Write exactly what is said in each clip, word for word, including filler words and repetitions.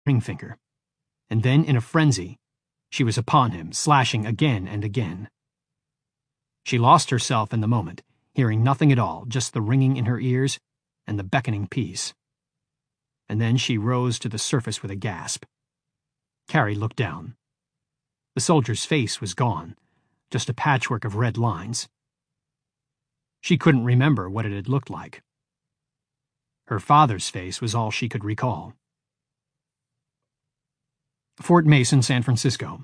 ring finger. And then, in a frenzy, she was upon him, slashing again and again. She lost herself in the moment, hearing nothing at all, just the ringing in her ears and the beckoning peace. And then she rose to the surface with a gasp. Carrie looked down. The soldier's face was gone, just a patchwork of red lines. She couldn't remember what it had looked like. Her father's face was all she could recall. Fort Mason, San Francisco.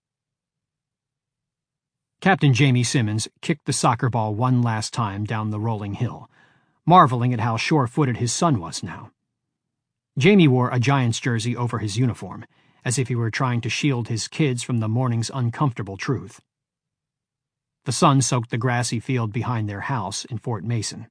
Captain Jamie Simmons kicked the soccer ball one last time down the rolling hill, marveling at how sure-footed his son was now. Jamie wore a Giants jersey over his uniform, as if he were trying to shield his kids from the morning's uncomfortable truth. The sun soaked the grassy field behind their house in Fort Mason.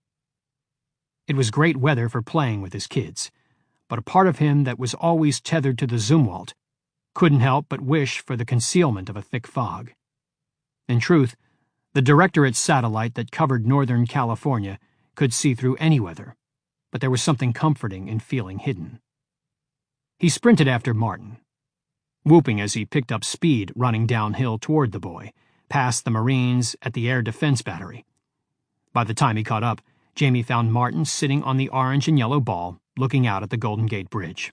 It was great weather for playing with his kids, but a part of him that was always tethered to the Zumwalt couldn't help but wish for the concealment of a thick fog. In truth, the directorate's satellite that covered Northern California could see through any weather, but there was something comforting in feeling hidden. He sprinted after Martin, whooping as he picked up speed running downhill toward the boy, past the Marines at the Air Defense Battery. By the time he caught up, Jamie found Martin sitting on the orange and yellow ball, looking out at the Golden Gate Bridge.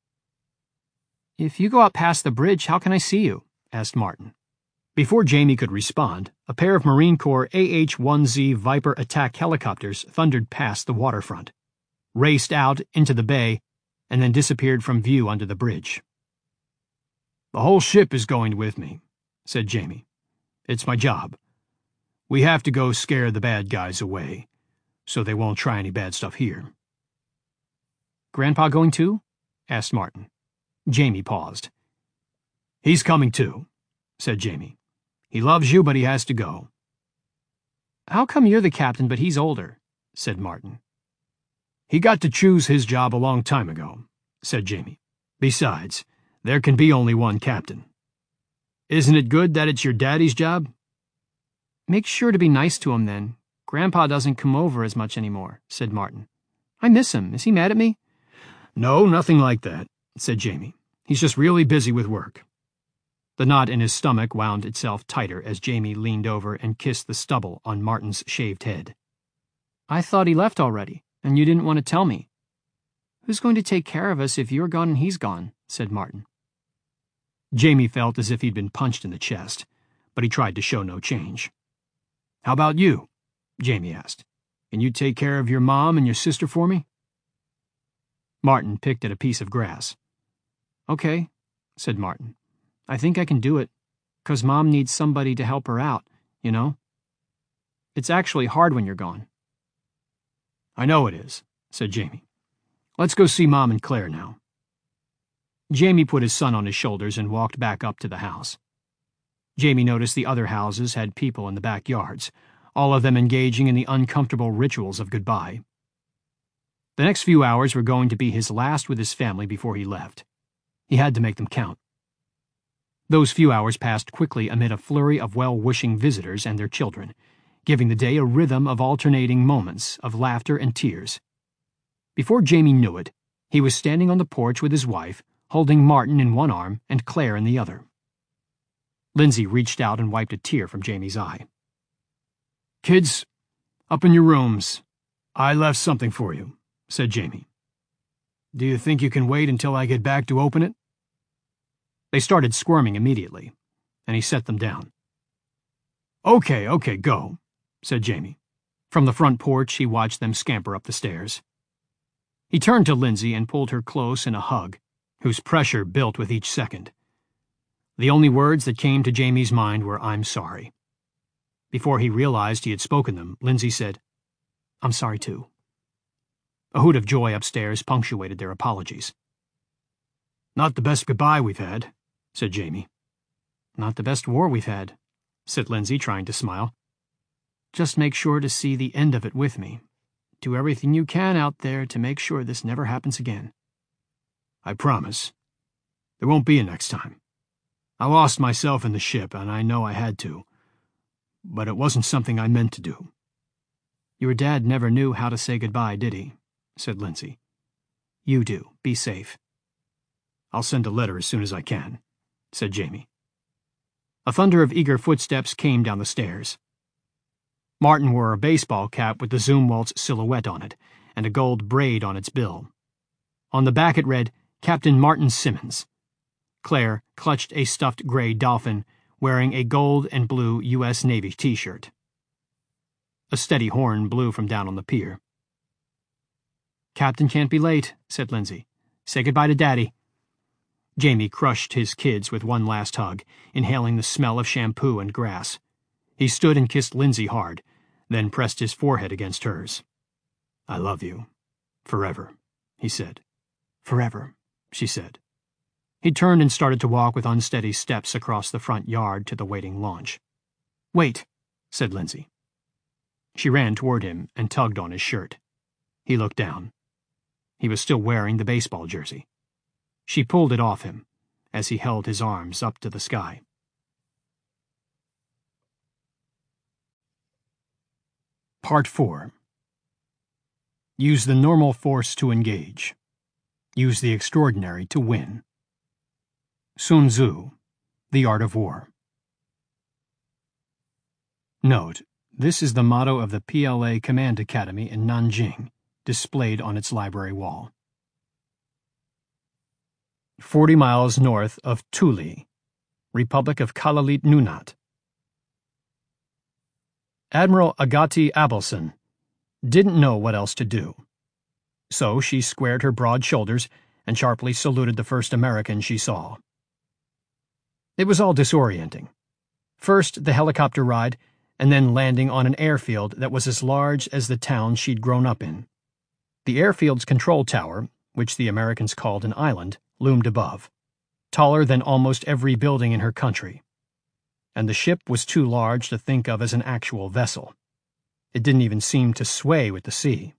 "If you go out past the bridge, how can I see you?" asked Martin. Before Jamie could respond, a pair of Marine Corps A H one Z Viper attack helicopters thundered past the waterfront, raced out into the bay, and then disappeared from view under the bridge. "The whole ship is going with me," said Jamie. "It's my job. We have to go scare the bad guys away, so they won't try any bad stuff here." "Grandpa going too?" asked Martin. Jamie paused. "He's coming too," said Jamie. "He loves you, but he has to go." "How come you're the captain, but he's older?" said Martin. "He got to choose his job a long time ago," said Jamie. "Besides, there can be only one captain. Isn't it good that it's your daddy's job?" "Make sure to be nice to him, then. Grandpa doesn't come over as much anymore," said Martin. "I miss him. Is he mad at me?" "No, nothing like that," said Jamie. "He's just really busy with work." The knot in his stomach wound itself tighter as Jamie leaned over and kissed the stubble on Martin's shaved head. "I thought he left already, and you didn't want to tell me." "Who's going to take care of us if you're gone and he's gone?" said Martin. Jamie felt as if he'd been punched in the chest, but he tried to show no change. "How about you?" Jamie asked. "Can you take care of your mom and your sister for me?" Martin picked at a piece of grass. "Okay," said Martin. "I think I can do it, 'cause Mom needs somebody to help her out, you know? It's actually hard when you're gone." "I know it is," said Jamie. "Let's go see Mom and Claire now." Jamie put his son on his shoulders and walked back up to the house. Jamie noticed the other houses had people in the backyards, all of them engaging in the uncomfortable rituals of goodbye. The next few hours were going to be his last with his family before he left. He had to make them count. Those few hours passed quickly amid a flurry of well-wishing visitors and their children, giving the day a rhythm of alternating moments of laughter and tears. Before Jamie knew it, he was standing on the porch with his wife, holding Martin in one arm and Claire in the other. Lindsay reached out and wiped a tear from Jamie's eye. "Kids, up in your rooms. I left something for you," said Jamie. "Do you think you can wait until I get back to open it?" They started squirming immediately, and he set them down. "Okay, okay, go," said Jamie. From the front porch, he watched them scamper up the stairs. He turned to Lindsay and pulled her close in a hug, whose pressure built with each second. The only words that came to Jamie's mind were, "I'm sorry." Before he realized he had spoken them, Lindsay said, "I'm sorry too." A hoot of joy upstairs punctuated their apologies. "Not the best goodbye we've had," said Jamie. "Not the best war we've had," said Lindsay, trying to smile. "Just make sure to see the end of it with me. Do everything you can out there to make sure this never happens again." "I promise. There won't be a next time. I lost myself in the ship, and I know I had to. But it wasn't something I meant to do." "Your dad never knew how to say goodbye, did he?" said Lindsay. "You do. Be safe." I'll send a letter as soon as I can," said Jamie. A thunder of eager footsteps came down the stairs. Martin wore a baseball cap with the Zumwalt's silhouette on it, and a gold braid on its bill. On the back it read, Captain Martin Simmons. Claire clutched a stuffed gray dolphin, wearing a gold and blue U S Navy t-shirt. A steady horn blew from down on the pier. "Captain can't be late," said Lindsay. "Say goodbye to Daddy." Jamie crushed his kids with one last hug, inhaling the smell of shampoo and grass. He stood and kissed Lindsay hard, then pressed his forehead against hers. "I love you. Forever," he said. "Forever," she said. He turned and started to walk with unsteady steps across the front yard to the waiting launch. "Wait," said Lindsay. She ran toward him and tugged on his shirt. He looked down. He was still wearing the baseball jersey. She pulled it off him as he held his arms up to the sky. Part four. Use the normal force to engage. Use the extraordinary to win. Sun Tzu, The Art of War. Note, this is the motto of the P L A Command Academy in Nanjing, displayed on its library wall. Forty miles north of Tuli, Republic of Kalalit Nunaat. Admiral Agati Abelson didn't know what else to do. So she squared her broad shoulders and sharply saluted the first American she saw. It was all disorienting. First the helicopter ride, and then landing on an airfield that was as large as the town she'd grown up in. The airfield's control tower, which the Americans called an island, loomed above, taller than almost every building in her country. And the ship was too large to think of as an actual vessel. It didn't even seem to sway with the sea.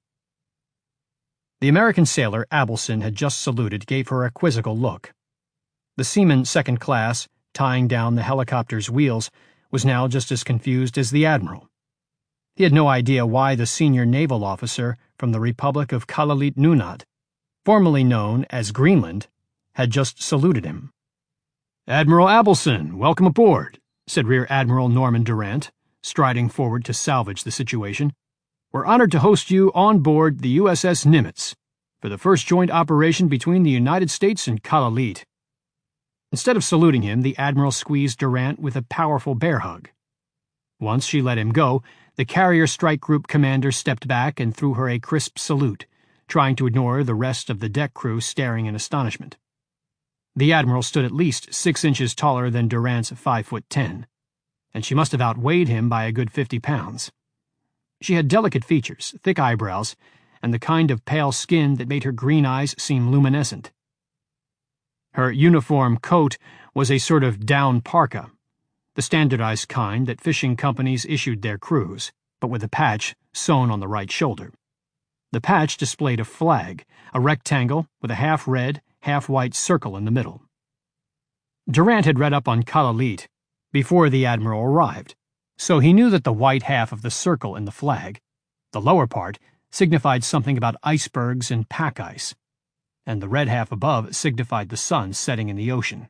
The American sailor Abelson had just saluted gave her a quizzical look. The seaman second class, tying down the helicopter's wheels, was now just as confused as the admiral. He had no idea why the senior naval officer from the Republic of Kalalit Nunaat, formerly known as Greenland, had just saluted him. "Admiral Abelson, welcome aboard," said Rear Admiral Norman Durant, striding forward to salvage the situation. "We're honored to host you on board the U S S Nimitz for the first joint operation between the United States and Kalalit." Instead of saluting him, the admiral squeezed Durant with a powerful bear hug. Once she let him go, the Carrier Strike Group commander stepped back and threw her a crisp salute, trying to ignore the rest of the deck crew staring in astonishment. The admiral stood at least six inches taller than Durant's five foot ten, and she must have outweighed him by a good fifty pounds. She had delicate features, thick eyebrows, and the kind of pale skin that made her green eyes seem luminescent. Her uniform coat was a sort of down parka, the standardized kind that fishing companies issued their crews, but with a patch sewn on the right shoulder. The patch displayed a flag, a rectangle with a half-red, half-white circle in the middle. Durant had read up on Kalalit before the admiral arrived, so he knew that the white half of the circle in the flag, the lower part, signified something about icebergs and pack ice, and the red half above signified the sun setting in the ocean.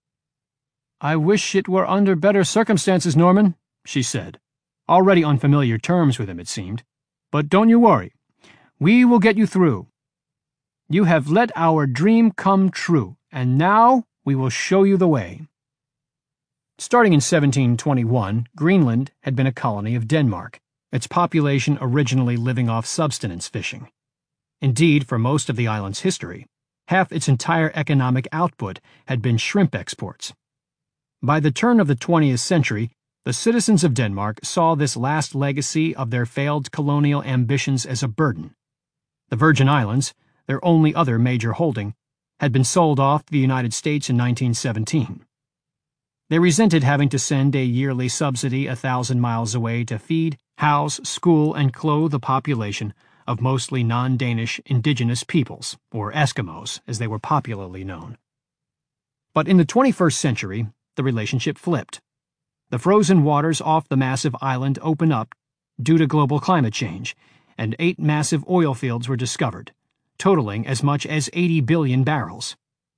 "I wish it were under better circumstances, Norman," she said, already on familiar terms with him, it seemed. "But don't you worry. We will get you through. You have let our dream come true, and now we will show you the way." Starting in seventeen twenty-one, Greenland had been a colony of Denmark, its population originally living off subsistence fishing. Indeed, for most of the island's history, half its entire economic output had been shrimp exports. By the turn of the twentieth century, the citizens of Denmark saw this last legacy of their failed colonial ambitions as a burden. The Virgin Islands, their only other major holding, had been sold off to the United States in nineteen seventeen. They resented having to send a yearly subsidy a thousand miles away to feed, house, school, and clothe a population of mostly non-Danish indigenous peoples, or Eskimos, as they were popularly known. But in the twenty-first century, the relationship flipped. The frozen waters off the massive island opened up due to global climate change, and eight massive oil fields were discovered, totaling as much as eighty billion barrels.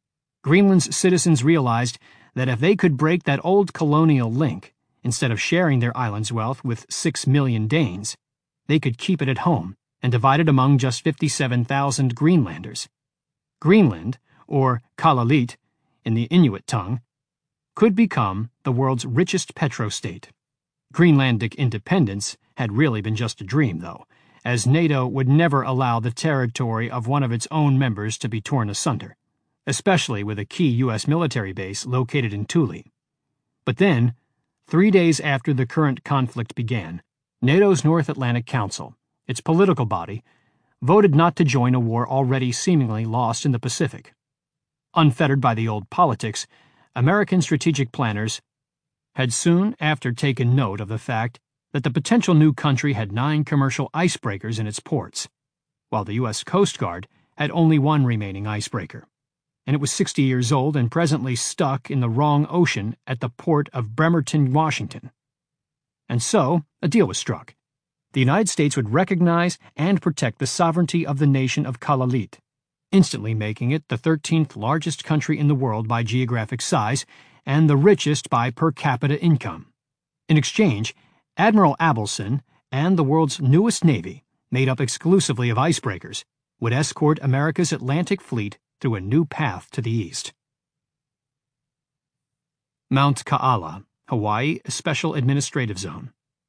Greenland's citizens realized that if they could break that old colonial link, instead of sharing their island's wealth with six million Danes, they could keep it at home and divide it among just fifty-seven thousand Greenlanders. Greenland, or Kallalit in the Inuit tongue, could become the world's richest petrostate. Greenlandic independence had really been just a dream, though, as NATO would never allow the territory of one of its own members to be torn asunder, especially with a key U S military base located in Thule. But then, three days after the current conflict began, NATO's North Atlantic Council, its political body, voted not to join a war already seemingly lost in the Pacific. Unfettered by the old politics, American strategic planners had soon after taken note of the fact that the potential new country had nine commercial icebreakers in its ports, while the U S Coast Guard had only one remaining icebreaker, and it was sixty years old and presently stuck in the wrong ocean at the port of Bremerton, Washington. And so, a deal was struck. The United States would recognize and protect the sovereignty of the nation of Kallalit, instantly making it the thirteenth largest country in the world by geographic size and the richest by per capita income. In exchange, Admiral Abelson and the world's newest navy, made up exclusively of icebreakers, would escort America's Atlantic fleet through a new path to the east. Mount Kaala, Hawaii Special Administrative Zone.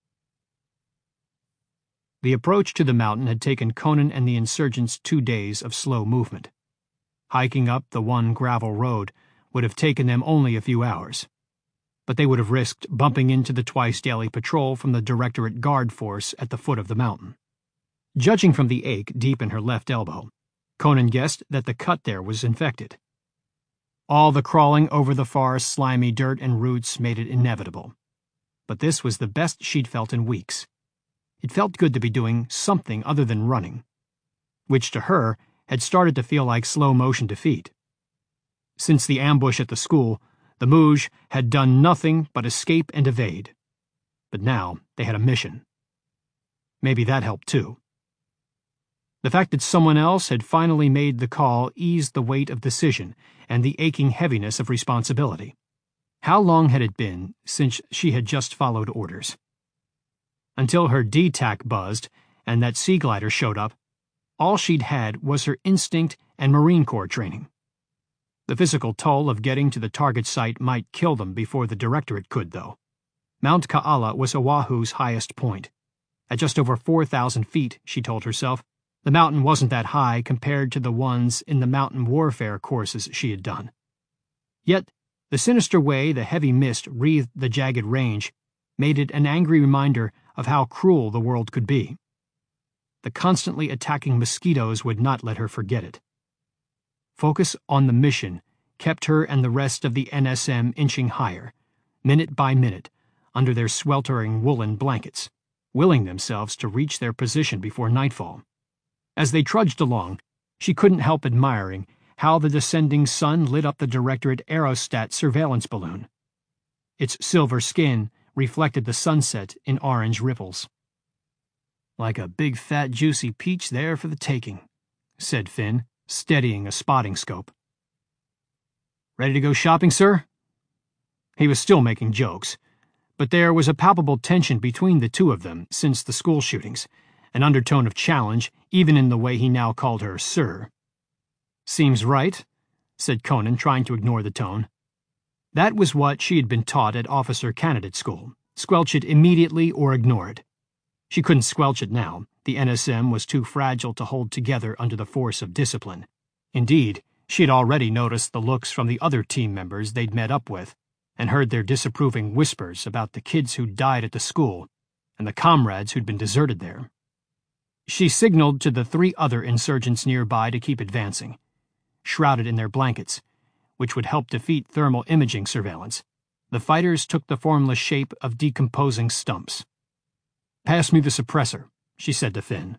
The approach to the mountain had taken Conan and the insurgents two days of slow movement. Hiking up the one gravel road would have taken them only a few hours, but they would have risked bumping into the twice-daily patrol from the Directorate Guard force at the foot of the mountain. Judging from the ache deep in her left elbow, Conan guessed that the cut there was infected. All the crawling over the far, slimy dirt and roots made it inevitable, but this was the best she'd felt in weeks. It felt good to be doing something other than running, which to her had started to feel like slow-motion defeat. Since the ambush at the school, the Mooj had done nothing but escape and evade. But now they had a mission. Maybe that helped too. The fact that someone else had finally made the call eased the weight of decision and the aching heaviness of responsibility. How long had it been since she had just followed orders? Until her D TAC buzzed and that sea glider showed up, all she'd had was her instinct and Marine Corps training. The physical toll of getting to the target site might kill them before the Directorate could, though. Mount Kaala was Oahu's highest point. At just over four thousand feet, she told herself, the mountain wasn't that high compared to the ones in the mountain warfare courses she had done. Yet, the sinister way the heavy mist wreathed the jagged range made it an angry reminder of how cruel the world could be. The constantly attacking mosquitoes would not let her forget it. Focus on the mission kept her and the rest of the N S M inching higher, minute by minute, under their sweltering woolen blankets, willing themselves to reach their position before nightfall. As they trudged along, she couldn't help admiring how the descending sun lit up the Directorate aerostat surveillance balloon. Its silver skin reflected the sunset in orange ripples. Like a big fat juicy peach there for the taking, said Finn, steadying a spotting scope. Ready to go shopping, sir? He was still making jokes, but there was a palpable tension between the two of them since the school shootings, an undertone of challenge even in the way he now called her sir. Seems right, said Conan, trying to ignore the tone. That was what she had been taught at officer candidate school. Squelch it immediately or ignore it. She couldn't squelch it now. The N S M was too fragile to hold together under the force of discipline. Indeed, she had already noticed the looks from the other team members they'd met up with, and heard their disapproving whispers about the kids who'd died at the school and the comrades who'd been deserted there. She signaled to the three other insurgents nearby to keep advancing. Shrouded in their blankets, which would help defeat thermal imaging surveillance, the fighters took the formless shape of decomposing stumps. Pass me the suppressor, she said to Finn.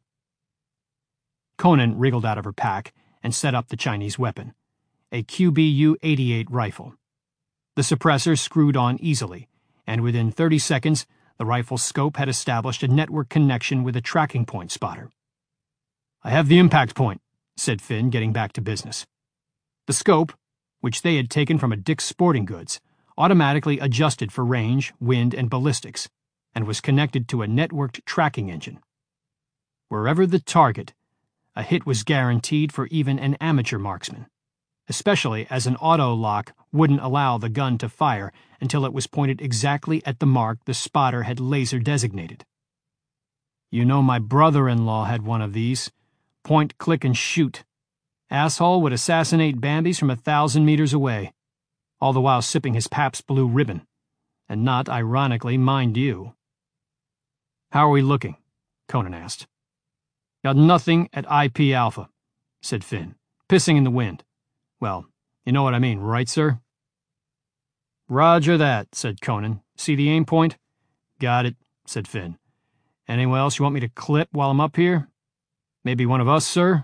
Conan wriggled out of her pack and set up the Chinese weapon, a Q B U eighty-eight rifle. The suppressor screwed on easily, and within thirty seconds, the rifle's scope had established a network connection with a tracking point spotter. I have the impact point, said Finn, getting back to business. The scope, which they had taken from a Dick's Sporting Goods, automatically adjusted for range, wind, and ballistics, and was connected to a networked tracking engine. Wherever the target, a hit was guaranteed for even an amateur marksman, especially as an auto lock wouldn't allow the gun to fire until it was pointed exactly at the mark the spotter had laser designated. You know, my brother-in-law had one of these. Point, click, and shoot. Asshole would assassinate Bambis from a thousand meters away, all the while sipping his Pabst Blue Ribbon. And not, ironically, mind you. How are we looking? Conan asked. Got nothing at I P Alpha, said Finn, pissing in the wind. Well, you know what I mean, right, sir? Roger that, said Conan. See the aim point? Got it, said Finn. Anyone else you want me to clip while I'm up here? Maybe one of us, sir?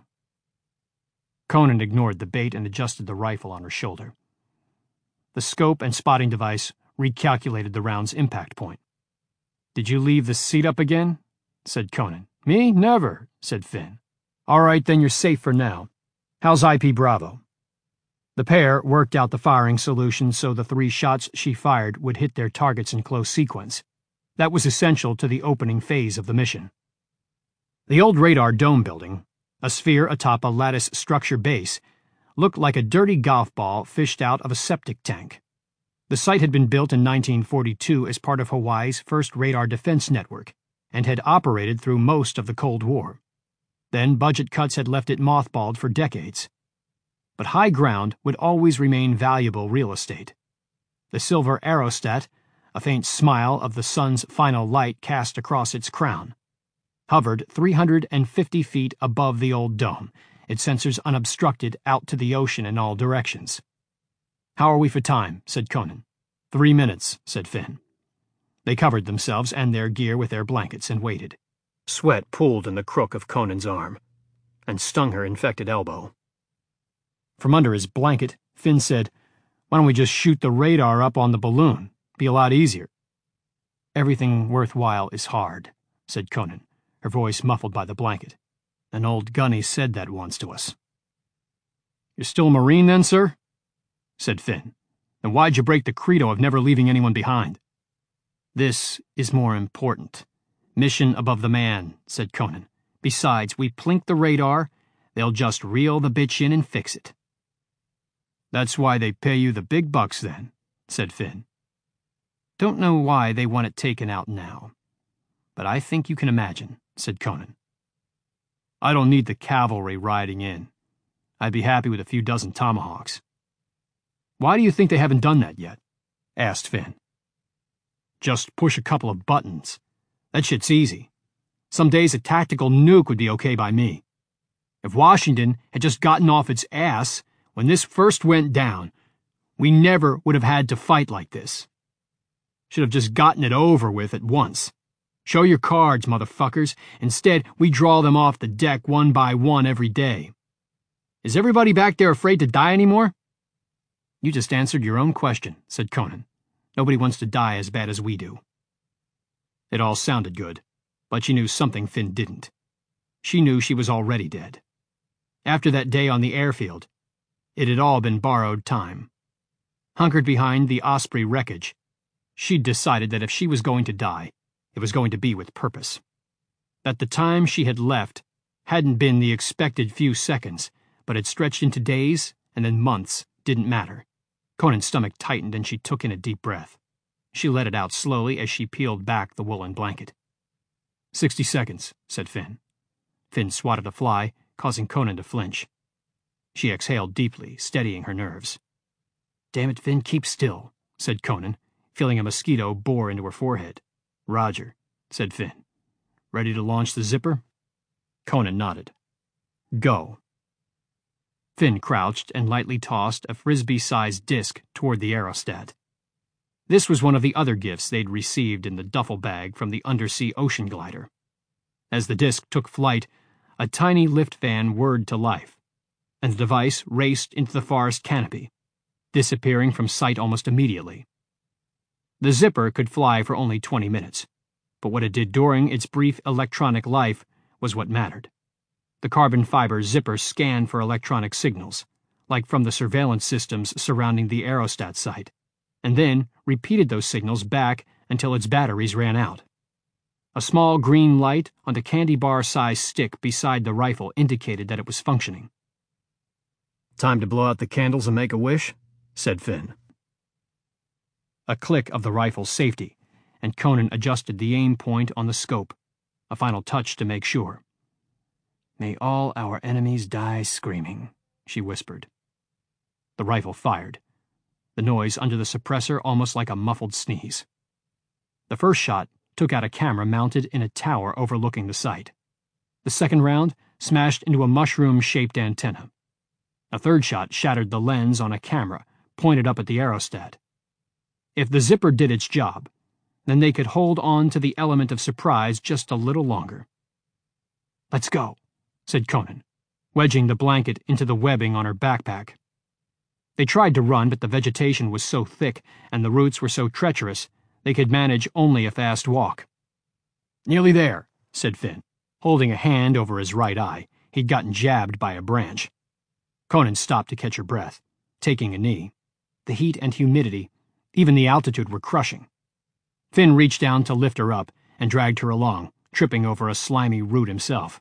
Conan ignored the bait and adjusted the rifle on her shoulder. The scope and spotting device recalculated the round's impact point. Did you leave the seat up again? Said Conan. Me? Never, said Finn. All right, then you're safe for now. How's I P Bravo? The pair worked out the firing solution so the three shots she fired would hit their targets in close sequence. That was essential to the opening phase of the mission. The old radar dome building, a sphere atop a lattice structure base, looked like a dirty golf ball fished out of a septic tank. The site had been built in nineteen forty-two as part of Hawaii's first radar defense network and had operated through most of the Cold War. Then budget cuts had left it mothballed for decades. But high ground would always remain valuable real estate. The silver aerostat, a faint smile of the sun's final light cast across its crown, hovered three hundred fifty feet above the old dome, its sensors unobstructed out to the ocean in all directions. How are we for time? Said Conan. Three minutes, said Finn. They covered themselves and their gear with their blankets and waited. Sweat pooled in the crook of Conan's arm and stung her infected elbow. From under his blanket, Finn said, Why don't we just shoot the radar up on the balloon? Be a lot easier. Everything worthwhile is hard, said Conan, her voice muffled by the blanket. An old gunny said that once to us. You're still a Marine then, sir? Said Finn. Then why'd you break the credo of never leaving anyone behind? This is more important. Mission above the man, said Conan. Besides, we plink the radar, they'll just reel the bitch in and fix it. That's why they pay you the big bucks then, said Finn. Don't know why they want it taken out now. But I think you can imagine, said Conan. I don't need the cavalry riding in. I'd be happy with a few dozen tomahawks. Why do you think they haven't done that yet? Asked Finn. Just push a couple of buttons. That shit's easy. Some days a tactical nuke would be okay by me. If Washington had just gotten off its ass when this first went down, we never would have had to fight like this. Should have just gotten it over with at once. Show your cards, motherfuckers. Instead, we draw them off the deck one by one every day. Is everybody back there afraid to die anymore? You just answered your own question, said Conan. Nobody wants to die as bad as we do. It all sounded good, but she knew something Finn didn't. She knew she was already dead. After that day on the airfield, it had all been borrowed time. Hunkered behind the Osprey wreckage, she'd decided that if she was going to die, it was going to be with purpose. That the time she had left hadn't been the expected few seconds, but had stretched into days and then months didn't matter. Conan's stomach tightened and she took in a deep breath. She let it out slowly as she peeled back the woolen blanket. Sixty seconds, said Finn. Finn swatted a fly, causing Conan to flinch. She exhaled deeply, steadying her nerves. Damn it, Finn, keep still, said Conan, feeling a mosquito bore into her forehead. Roger, said Finn. Ready to launch the zipper? Conan nodded. Go. Finn crouched and lightly tossed a frisbee-sized disc toward the aerostat. This was one of the other gifts they'd received in the duffel bag from the undersea ocean glider. As the disc took flight, a tiny lift fan whirred to life, and the device raced into the forest canopy, disappearing from sight almost immediately. The zipper could fly for only twenty minutes, but what it did during its brief electronic life was what mattered. The carbon fiber zipper scanned for electronic signals, like from the surveillance systems surrounding the aerostat site, and then repeated those signals back until its batteries ran out. A small green light on the candy bar-sized stick beside the rifle indicated that it was functioning. "Time to blow out the candles and make a wish," said Finn. A click of the rifle's safety, and Conan adjusted the aim point on the scope, a final touch to make sure. "May all our enemies die screaming," she whispered. The rifle fired, the noise under the suppressor almost like a muffled sneeze. The first shot took out a camera mounted in a tower overlooking the site. The second round smashed into a mushroom-shaped antenna. A third shot shattered the lens on a camera pointed up at the aerostat. If the zipper did its job, then they could hold on to the element of surprise just a little longer. "Let's go," said Conan, wedging the blanket into the webbing on her backpack. They tried to run, but the vegetation was so thick and the roots were so treacherous they could manage only a fast walk. "Nearly there," said Finn, holding a hand over his right eye. He'd gotten jabbed by a branch. Conan stopped to catch her breath, taking a knee. The heat and humidity, even the altitude, were crushing. Finn reached down to lift her up and dragged her along, tripping over a slimy root himself.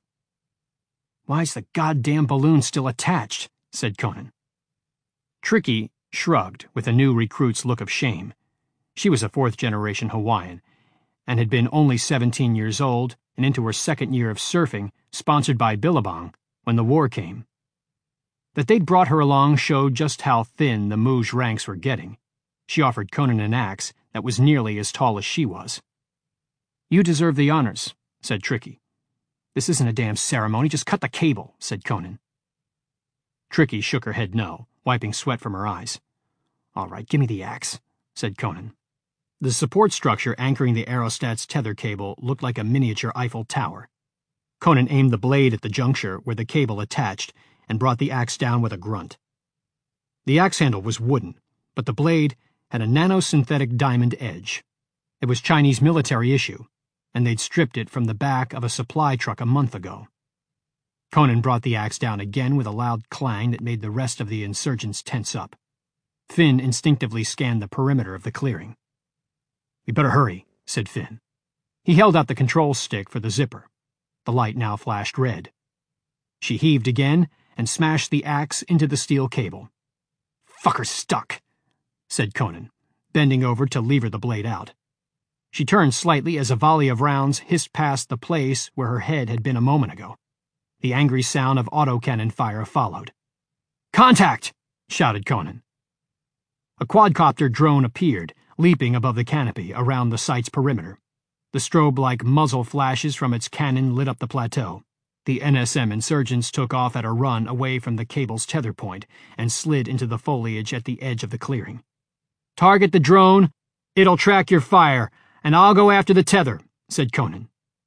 "Why's the goddamn balloon still attached?" said Conan. Tricky shrugged with a new recruit's look of shame. She was a fourth-generation Hawaiian, and had been only seventeen years old and into her second year of surfing, sponsored by Billabong, when the war came. That they'd brought her along showed just how thin the Mouge ranks were getting. She offered Conan an axe that was nearly as tall as she was. "You deserve the honors," said Tricky. "This isn't a damn ceremony, just cut the cable," said Conan. Tricky shook her head no, wiping sweat from her eyes. "All right, give me the axe," said Conan. The support structure anchoring the aerostat's tether cable looked like a miniature Eiffel Tower. Conan aimed the blade at the juncture where the cable attached and brought the axe down with a grunt. The axe handle was wooden, but the blade had a nanosynthetic diamond edge. It was Chinese military issue, and they'd stripped it from the back of a supply truck a month ago. Conan brought the axe down again with a loud clang that made the rest of the insurgents tense up. Finn instinctively scanned the perimeter of the clearing. "We better hurry," said Finn. He held out the control stick for the zipper. The light now flashed red. She heaved again and smashed the axe into the steel cable. "Fucker's stuck," said Conan, bending over to lever the blade out. She turned slightly as a volley of rounds hissed past the place where her head had been a moment ago. The angry sound of autocannon fire followed. "Contact!" shouted Conan. A quadcopter drone appeared, leaping above the canopy around the site's perimeter. The strobe-like muzzle flashes from its cannon lit up the plateau. The N S M insurgents took off at a run away from the cable's tether point and slid into the foliage at the edge of the clearing. "Target the drone. It'll track your fire, and I'll go after the tether," said Conan.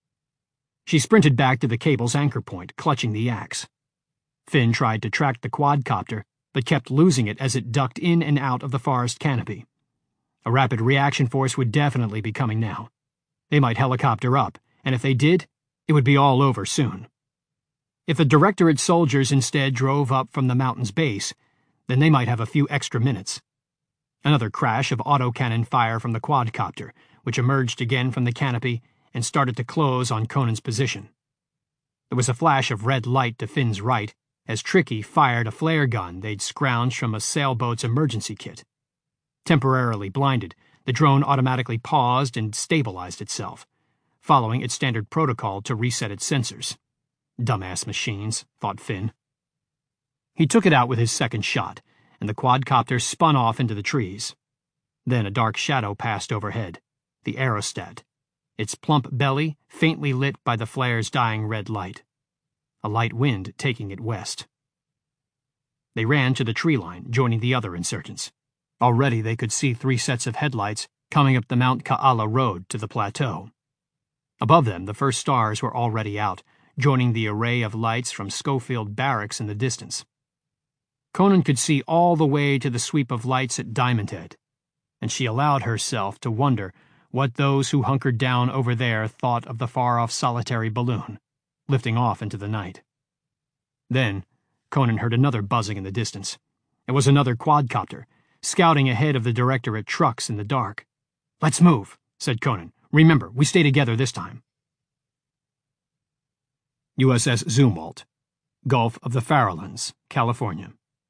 She sprinted back to the cable's anchor point, clutching the axe. Finn tried to track the quadcopter, but kept losing it as it ducked in and out of the forest canopy. A rapid reaction force would definitely be coming now. They might helicopter up, and if they did, it would be all over soon. If the Directorate soldiers instead drove up from the mountain's base, then they might have a few extra minutes. Another crash of autocannon fire from the quadcopter, which emerged again from the canopy and started to close on Conan's position. There was a flash of red light to Finn's right as Tricky fired a flare gun they'd scrounged from a sailboat's emergency kit. Temporarily blinded, the drone automatically paused and stabilized itself, following its standard protocol to reset its sensors. Dumbass machines, thought Finn. He took it out with his second shot, and the quadcopter spun off into the trees. Then a dark shadow passed overhead, the aerostat, its plump belly faintly lit by the flare's dying red light. A light wind taking it west. They ran to the tree line, joining the other insurgents. Already they could see three sets of headlights coming up the Mount Ka'ala road to the plateau. Above them, the first stars were already out, joining the array of lights from Schofield Barracks in the distance. Conan could see all the way to the sweep of lights at Diamond Head, and she allowed herself to wonder what those who hunkered down over there thought of the far-off solitary balloon, lifting off into the night. Then, Conan heard another buzzing in the distance, It was another quadcopter, scouting ahead of the Directorate trucks in the dark. "Let's move," said Conan. "Remember, we stay together this time." U S S Zumwalt, Gulf of the Farallones, California.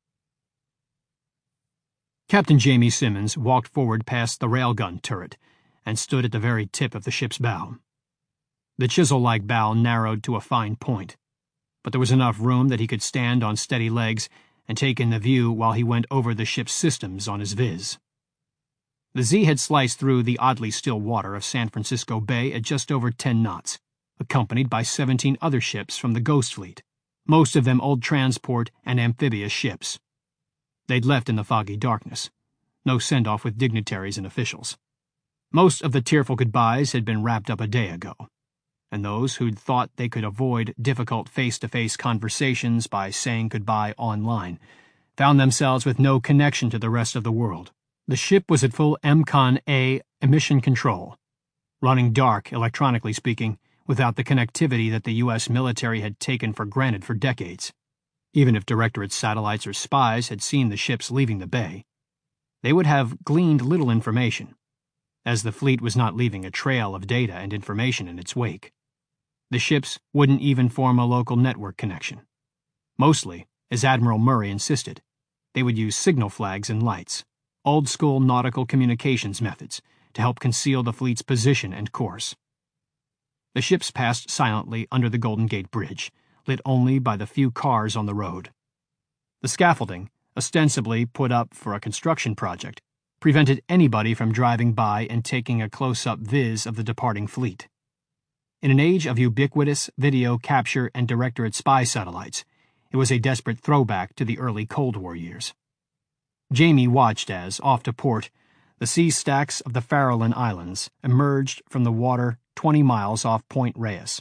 Captain Jamie Simmons walked forward past the railgun turret and stood at the very tip of the ship's bow. The chisel-like bow narrowed to a fine point, but there was enough room that he could stand on steady legs and take in the view while he went over the ship's systems on his viz. The Z had sliced through the oddly still water of San Francisco Bay at just over ten knots, accompanied by seventeen other ships from the Ghost Fleet, most of them old transport and amphibious ships. They'd left in the foggy darkness. No send-off with dignitaries and officials. Most of the tearful goodbyes had been wrapped up a day ago, and those who'd thought they could avoid difficult face-to-face conversations by saying goodbye online found themselves with no connection to the rest of the world. The ship was at full M CON A emission control, running dark, electronically speaking, without the connectivity that the U S military had taken for granted for decades. Even if Directorate satellites or spies had seen the ships leaving the bay, they would have gleaned little information, as the fleet was not leaving a trail of data and information in its wake. The ships wouldn't even form a local network connection. Mostly, as Admiral Murray insisted, they would use signal flags and lights, old-school nautical communications methods, to help conceal the fleet's position and course. The ships passed silently under the Golden Gate Bridge, lit only by the few cars on the road. The scaffolding, ostensibly put up for a construction project, prevented anybody from driving by and taking a close-up viz of the departing fleet. In an age of ubiquitous video capture and Directorate spy satellites, it was a desperate throwback to the early Cold War years. Jamie watched as, off to port, the sea stacks of the Farallon Islands emerged from the water twenty miles off Point Reyes.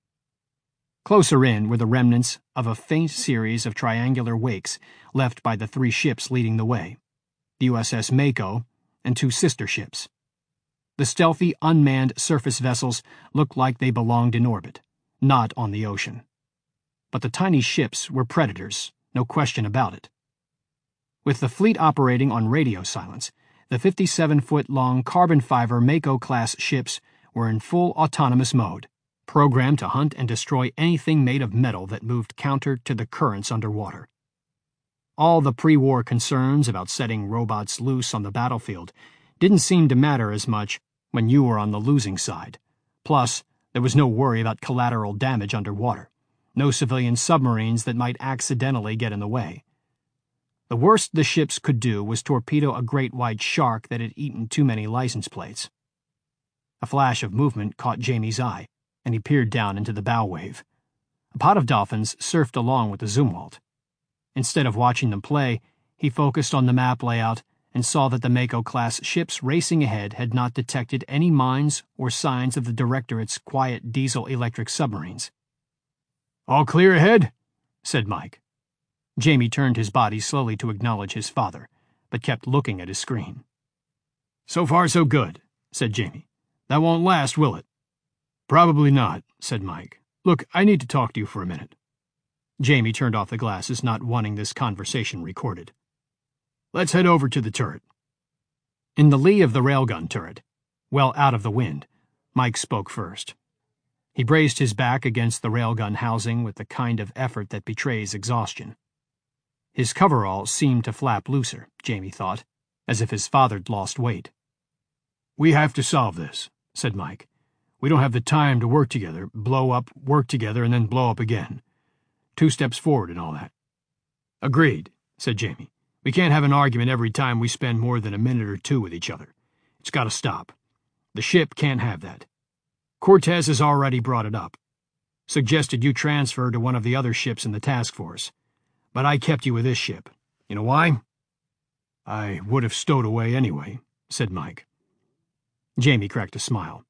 Closer in were the remnants of a faint series of triangular wakes left by the three ships leading the way, the U S S Mako and two sister ships. The stealthy, unmanned surface vessels looked like they belonged in orbit, not on the ocean. But the tiny ships were predators, no question about it. With the fleet operating on radio silence, the fifty-seven-foot-long carbon fiber Mako-class ships were in full autonomous mode, programmed to hunt and destroy anything made of metal that moved counter to the currents underwater. All the pre-war concerns about setting robots loose on the battlefield didn't seem to matter as much when you were on the losing side. Plus, there was no worry about collateral damage underwater, no civilian submarines that might accidentally get in the way. The worst the ships could do was torpedo a great white shark that had eaten too many license plates. A flash of movement caught Jamie's eye, and he peered down into the bow wave. A pod of dolphins surfed along with the Zumwalt. Instead of watching them play, he focused on the map layout and saw that the Mako-class ships racing ahead had not detected any mines or signs of the Directorate's quiet diesel-electric submarines. "All clear ahead?" said Mike. Jamie turned his body slowly to acknowledge his father, but kept looking at his screen. "So far so good," said Jamie. "That won't last, will it?" "Probably not," said Mike. "Look, I need to talk to you for a minute." Jamie turned off the glasses, not wanting this conversation recorded. "Let's head over to the turret." In the lee of the railgun turret, well out of the wind, Mike spoke first. He braced his back against the railgun housing with the kind of effort that betrays exhaustion. His coverall seemed to flap looser, Jamie thought, as if his father'd lost weight. "We have to solve this," said Mike. "We don't have the time to work together, blow up, work together, and then blow up again. Two steps forward and all that." "Agreed," said Jamie. "We can't have an argument every time we spend more than a minute or two with each other. It's got to stop. The ship can't have that. Cortez has already brought it up. Suggested you transfer to one of the other ships in the task force. But I kept you with this ship. You know why?" "I would have stowed away anyway," said Mike. Jamie cracked a smile.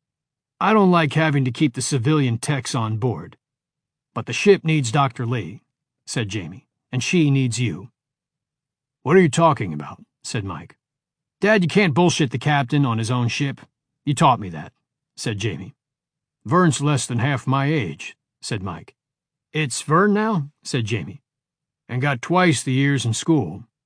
"I don't like having to keep the civilian techs on board. But the ship needs Doctor Lee," said Jamie, "and she needs you." "What are you talking about?" said Mike. "Dad, you can't bullshit the captain on his own ship. You taught me that," said Jamie. "Vern's less than half my age," said Mike. "It's Vern now?" said Jamie. "And got twice the years in school,"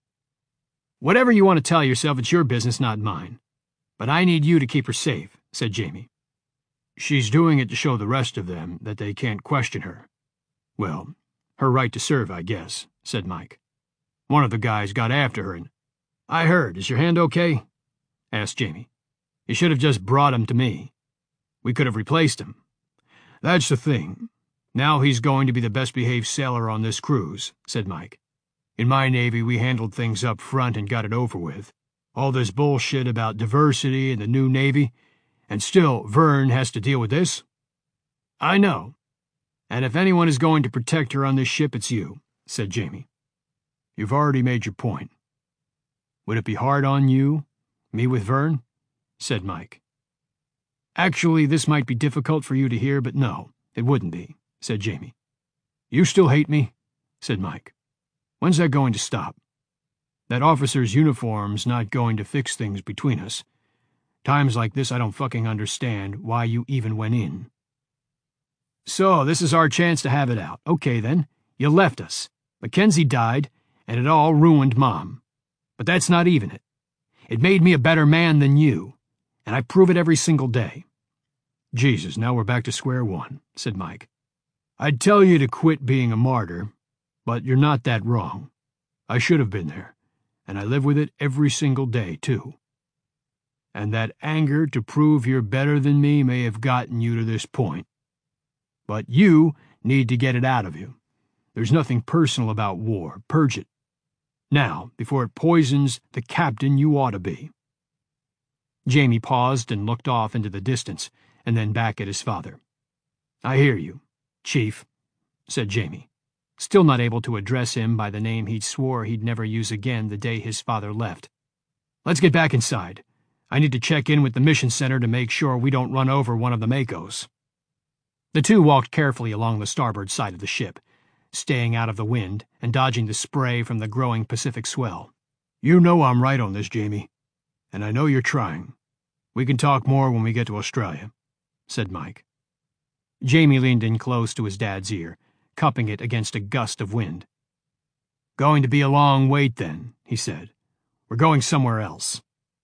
Whatever you want to tell yourself, it's your business, not mine. But I need you to keep her safe, said Jamie. She's doing it to show the rest of them that they can't question her. Well, her right to serve, I guess, said Mike. One of the guys got after her and... I heard. Is your hand okay? Asked Jamie. You should have just brought him to me. We could have replaced him. That's the thing. Now he's going to be the best-behaved sailor on this cruise, said Mike. In my Navy, we handled things up front and got it over with. All this bullshit about diversity in the new Navy, and still Vern has to deal with this? I know. And if anyone is going to protect her on this ship, it's you, said Jamie. You've already made your point. Would it be hard on you, me with Vern? Said Mike. Actually, this might be difficult for you to hear, but no, it wouldn't be, said Jamie. You still hate me? Said Mike. When's that going to stop? That officer's uniform's not going to fix things between us. Times like this, I don't fucking understand why you even went in. So, this is our chance to have it out. Okay, then. You left us. Mackenzie died, and it all ruined Mom. But that's not even it. It made me a better man than you, and I prove it every single day. Jesus, now we're back to square one, said Mike. I'd tell you to quit being a martyr, but you're not that wrong. I should have been there, and I live with it every single day, too. And that anger to prove you're better than me may have gotten you to this point. But you need to get it out of you. There's nothing personal about war. Purge it. Now, before it poisons the captain you ought to be. Jamie paused and looked off into the distance, and then back at his father. I hear you, Chief, said Jamie, still not able to address him by the name he'd swore he'd never use again the day his father left. Let's get back inside. I need to check in with the mission center to make sure we don't run over one of the Makos. The two walked carefully along the starboard side of the ship, staying out of the wind and dodging the spray from the growing Pacific swell. You know I'm right on this, Jamie, and I know you're trying. We can talk more when we get to Australia, said Mike. Jamie leaned in close to his dad's ear, cupping it against a gust of wind. Going to be a long wait then, he said. We're going somewhere else.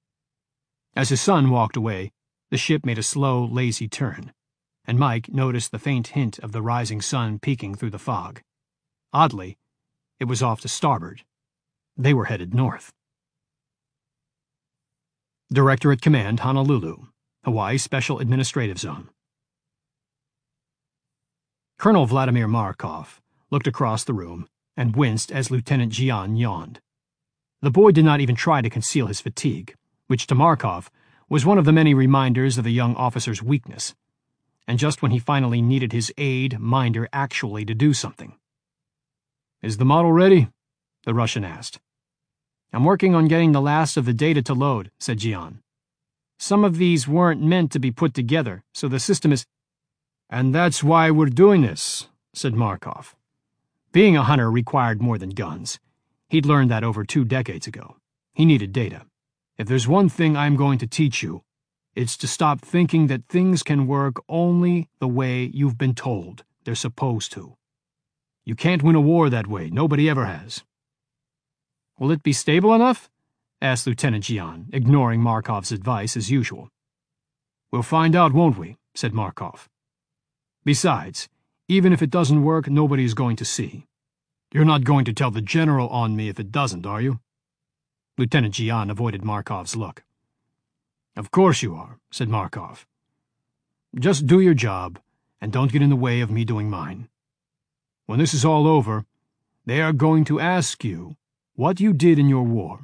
As his son walked away, the ship made a slow, lazy turn, and Mike noticed the faint hint of the rising sun peeking through the fog. Oddly, it was off to starboard. They were headed north. Directorate Command, Honolulu, Hawaii Special Administrative Zone. Colonel Vladimir Markov looked across the room and winced as Lieutenant Jian yawned. The boy did not even try to conceal his fatigue, which to Markov was one of the many reminders of the young officer's weakness, and just when he finally needed his aide minder actually to do something. Is the model ready? The Russian asked. I'm working on getting the last of the data to load, said Jian. Some of these weren't meant to be put together, so the system is... And that's why we're doing this, said Markov. Being a hunter required more than guns. He'd learned that over two decades ago. He needed data. If there's one thing I'm going to teach you, it's to stop thinking that things can work only the way you've been told they're supposed to. You can't win a war that way. Nobody ever has. Will it be stable enough? Asked Lieutenant Jian, ignoring Markov's advice as usual. We'll find out, won't we? Said Markov. Besides, even if it doesn't work, nobody's going to see. You're not going to tell the general on me if it doesn't, are you? Lieutenant Jian avoided Markov's look. Of course you are, said Markov. Just do your job, and don't get in the way of me doing mine. When this is all over, they are going to ask you what you did in your war.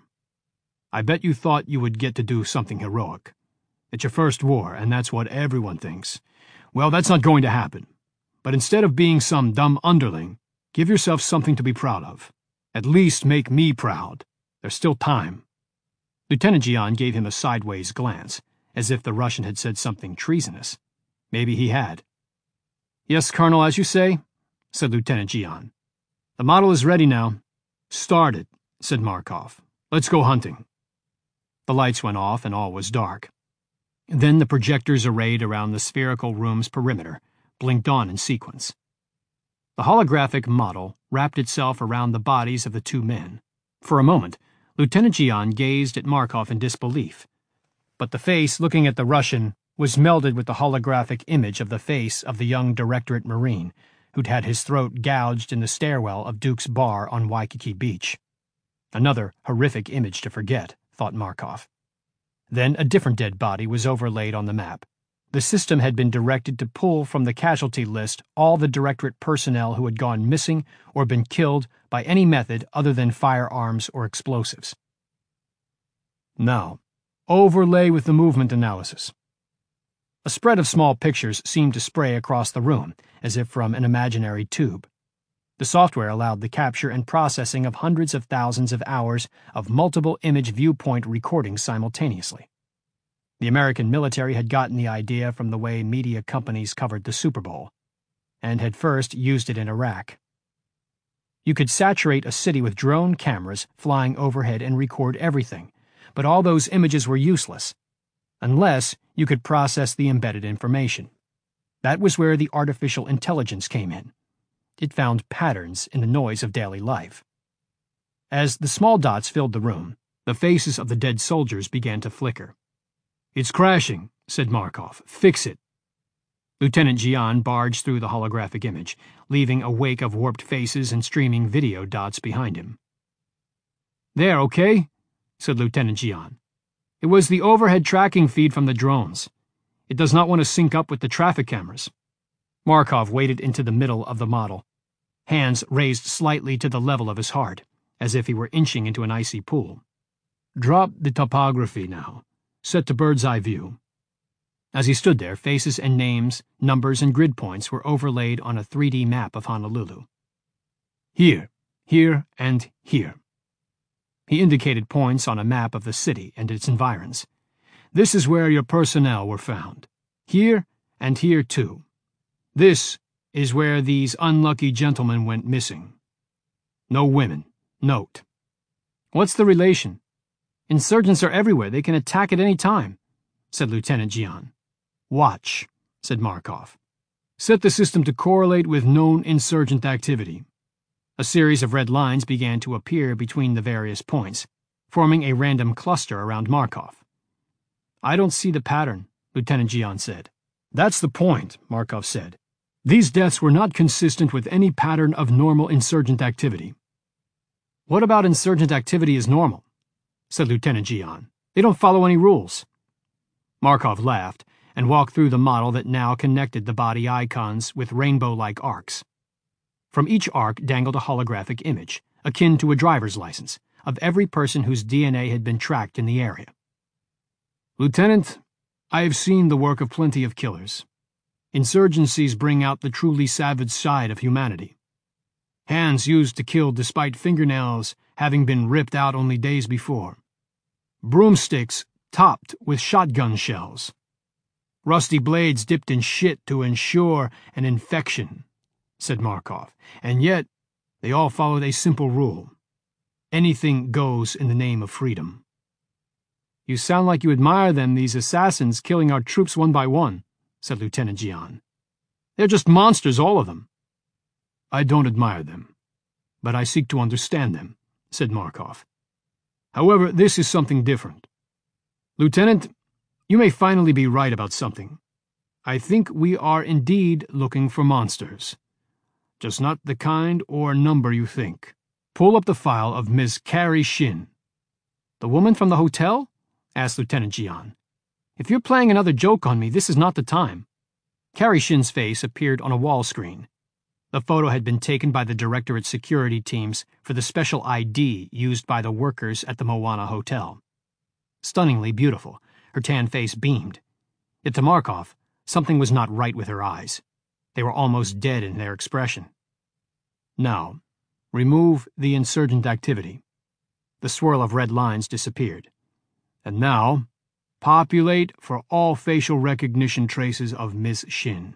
I bet you thought you would get to do something heroic. It's your first war, and that's what everyone thinks. Well, that's not going to happen. But instead of being some dumb underling, give yourself something to be proud of. At least make me proud. There's still time. Lieutenant Jian gave him a sideways glance, as if the Russian had said something treasonous. Maybe he had. Yes, Colonel, as you say, said Lieutenant Jian. The model is ready now. Start it, said Markov. Let's go hunting. The lights went off and all was dark. Then the projectors arrayed around the spherical room's perimeter blinked on in sequence. The holographic model wrapped itself around the bodies of the two men. For a moment, Lieutenant Jian gazed at Markov in disbelief, but the face looking at the Russian was melded with the holographic image of the face of the young Directorate Marine who'd had his throat gouged in the stairwell of Duke's bar on Waikiki Beach. Another horrific image to forget, thought Markov. Then a different dead body was overlaid on the map. The system had been directed to pull from the casualty list all the Directorate personnel who had gone missing or been killed by any method other than firearms or explosives. Now, overlay with the movement analysis. A spread of small pictures seemed to spray across the room, as if from an imaginary tube. The software allowed the capture and processing of hundreds of thousands of hours of multiple image viewpoint recordings simultaneously. The American military had gotten the idea from the way media companies covered the Super Bowl, and had first used it in Iraq. You could saturate a city with drone cameras flying overhead and record everything, but all those images were useless, unless you could process the embedded information. That was where the artificial intelligence came in. It found patterns in the noise of daily life. As the small dots filled the room, the faces of the dead soldiers began to flicker. "It's crashing," said Markov. "Fix it." Lieutenant Jian barged through the holographic image, leaving a wake of warped faces and streaming video dots behind him. "There, okay?" said Lieutenant Jian. "It was the overhead tracking feed from the drones. It does not want to sync up with the traffic cameras." Markov waded into the middle of the model, hands raised slightly to the level of his heart, as if he were inching into an icy pool. "Drop the topography now. Set to bird's eye view." As he stood there, faces and names, numbers and grid points were overlaid on a three D map of Honolulu. "Here, here, and here." He indicated points on a map of the city and its environs. "This is where your personnel were found. Here, and here too. This is where these unlucky gentlemen went missing. No women. Note." "What's the relation? Insurgents are everywhere. They can attack at any time," said Lieutenant Jian. "Watch," said Markov. "Set the system to correlate with known insurgent activity." A series of red lines began to appear between the various points, forming a random cluster around Markov. "I don't see the pattern," Lieutenant Jian said. "That's the point," Markov said. "These deaths were not consistent with any pattern of normal insurgent activity." "What about insurgent activity is normal?" said Lieutenant Jian. "They don't follow any rules." Markov laughed and walked through the model that now connected the body icons with rainbow-like arcs. From each arc dangled a holographic image, akin to a driver's license, of every person whose D N A had been tracked in the area. "Lieutenant, I have seen the work of plenty of killers. Insurgencies bring out the truly savage side of humanity. Hands used to kill despite fingernails having been ripped out only days before. Broomsticks topped with shotgun shells. Rusty blades dipped in shit to ensure an infection," said Markov. "And yet, they all followed a simple rule. Anything goes in the name of freedom." "You sound like you admire them, these assassins killing our troops one by one," said Lieutenant Jian. "They're just monsters, all of them." "I don't admire them, but I seek to understand them," said Markov. "However, this is something different. Lieutenant, you may finally be right about something. I think we are indeed looking for monsters. Just not the kind or number you think. Pull up the file of Miss Carrie Shin." "The woman from the hotel?" asked Lieutenant Jian. "If you're playing another joke on me, this is not the time." Carrie Shin's face appeared on a wall screen. The photo had been taken by the Directorate security teams for the special I D used by the workers at the Moana Hotel. Stunningly beautiful, her tan face beamed. Yet to Markov, something was not right with her eyes. They were almost dead in their expression. "Now, remove the insurgent activity." The swirl of red lines disappeared. "And now, populate for all facial recognition traces of Miss Shin."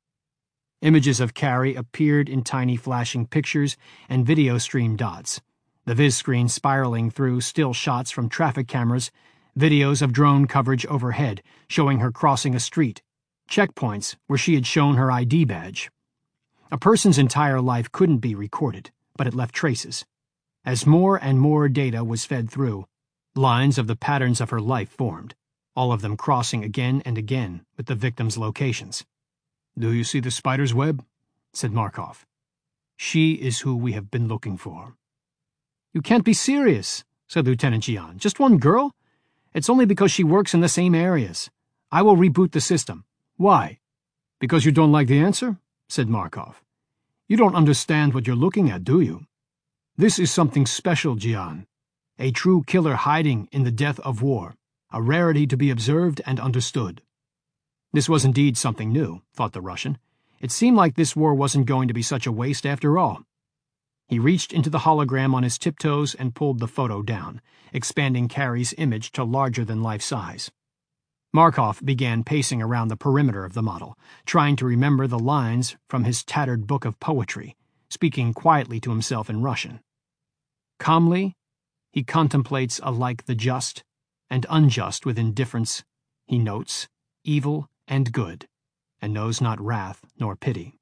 Images of Carrie appeared in tiny flashing pictures and video stream dots, the viz screen spiraling through still shots from traffic cameras, videos of drone coverage overhead showing her crossing a street, checkpoints where she had shown her I D badge. A person's entire life couldn't be recorded, but it left traces. As more and more data was fed through, lines of the patterns of her life formed, all of them crossing again and again with the victims' locations. "Do you see the spider's web?" said Markov. "She is who we have been looking for." "You can't be serious," said Lieutenant Jian. "Just one girl? It's only because she works in the same areas. I will reboot the system. Why?" "Because you don't like the answer?" said Markov. "You don't understand what you're looking at, do you? This is something special, Jian. A true killer hiding in the death of war, a rarity to be observed and understood." This was indeed something new, thought the Russian. It seemed like this war wasn't going to be such a waste after all. He reached into the hologram on his tiptoes and pulled the photo down, expanding Carrie's image to larger than life size. Markov began pacing around the perimeter of the model, trying to remember the lines from his tattered book of poetry, speaking quietly to himself in Russian. Calmly, he contemplates alike the just and unjust with indifference. He notes evil and good, and knows not wrath nor pity.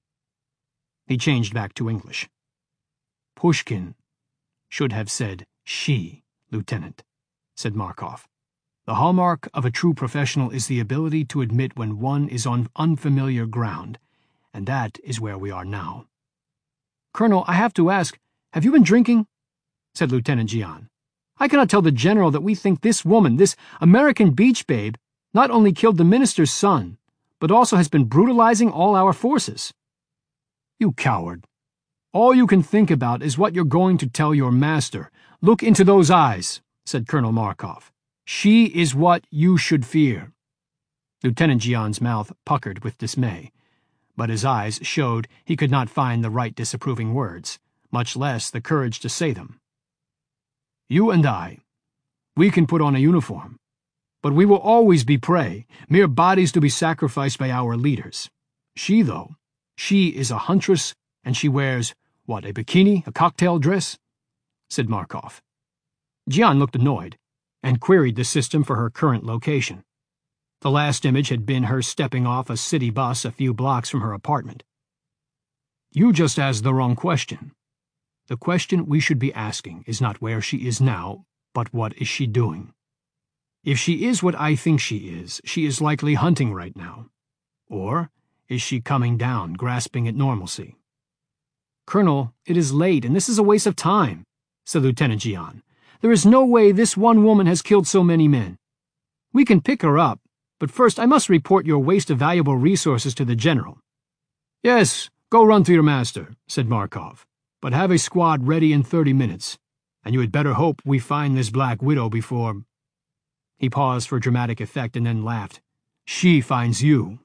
He changed back to English. "Pushkin should have said she, Lieutenant," said Markov. "The hallmark of a true professional is the ability to admit when one is on unfamiliar ground, and that is where we are now." "Colonel, I have to ask, have you been drinking?" said Lieutenant Jian. "I cannot tell the general that we think this woman, this American beach babe, not only killed the minister's son, but also has been brutalizing all our forces." "You coward. All you can think about is what you're going to tell your master. Look into those eyes," said Colonel Markov. "She is what you should fear." Lieutenant Jian's mouth puckered with dismay, but his eyes showed he could not find the right disapproving words, much less the courage to say them. "You and I, we can put on a uniform, but we will always be prey, mere bodies to be sacrificed by our leaders. She, though, she is a huntress, and she wears, what, a bikini, a cocktail dress?" said Markov. Jian looked annoyed, and queried the system for her current location. The last image had been her stepping off a city bus a few blocks from her apartment. "You just asked the wrong question. The question we should be asking is not where she is now, but what is she doing? If she is what I think she is, she is likely hunting right now. Or is she coming down, grasping at normalcy?" "Colonel, it is late, and this is a waste of time," said Lieutenant Jian. "There is no way this one woman has killed so many men. We can pick her up, but first I must report your waste of valuable resources to the general." "Yes, go run to your master," said Markov, "but have a squad ready in thirty minutes, and you had better hope we find this Black Widow before—" He paused for dramatic effect and then laughed. "She finds you."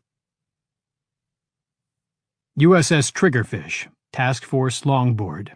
U S S Triggerfish, Task Force Longboard.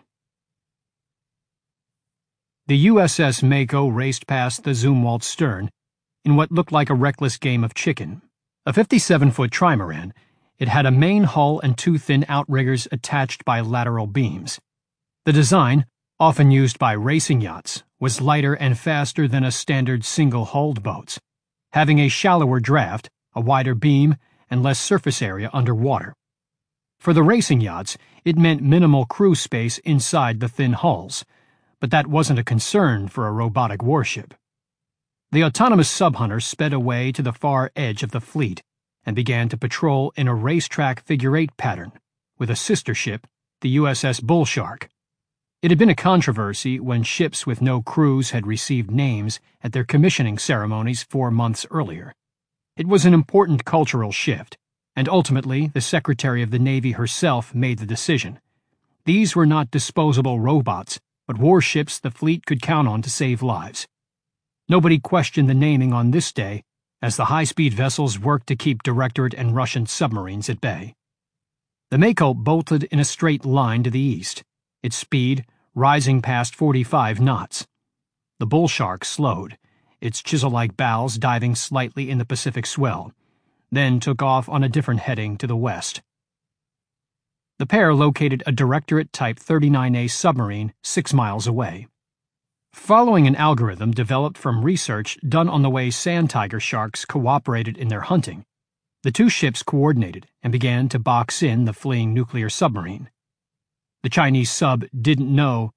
The U S S Mako raced past the Zumwalt stern in what looked like a reckless game of chicken. A fifty-seven-foot trimaran, it had a main hull and two thin outriggers attached by lateral beams. The design, often used by racing yachts, was lighter and faster than a standard single-hulled boats, having a shallower draft, a wider beam, and less surface area underwater. For the racing yachts, it meant minimal crew space inside the thin hulls, but that wasn't a concern for a robotic warship. The autonomous subhunter sped away to the far edge of the fleet and began to patrol in a racetrack figure-eight pattern, with a sister ship, the U S S Bullshark. It had been a controversy when ships with no crews had received names at their commissioning ceremonies four months earlier. It was an important cultural shift, and ultimately the Secretary of the Navy herself made the decision. These were not disposable robots, but warships the fleet could count on to save lives. Nobody questioned the naming on this day, as the high-speed vessels worked to keep Directorate and Russian submarines at bay. The Mako bolted in a straight line to the east, its speed rising past forty-five knots. The Bullshark slowed, its chisel-like bows diving slightly in the Pacific swell, then took off on a different heading to the west. The pair located a Directorate Type thirty-nine A submarine six miles away. Following an algorithm developed from research done on the way sand tiger sharks cooperated in their hunting, the two ships coordinated and began to box in the fleeing nuclear submarine. The Chinese sub didn't know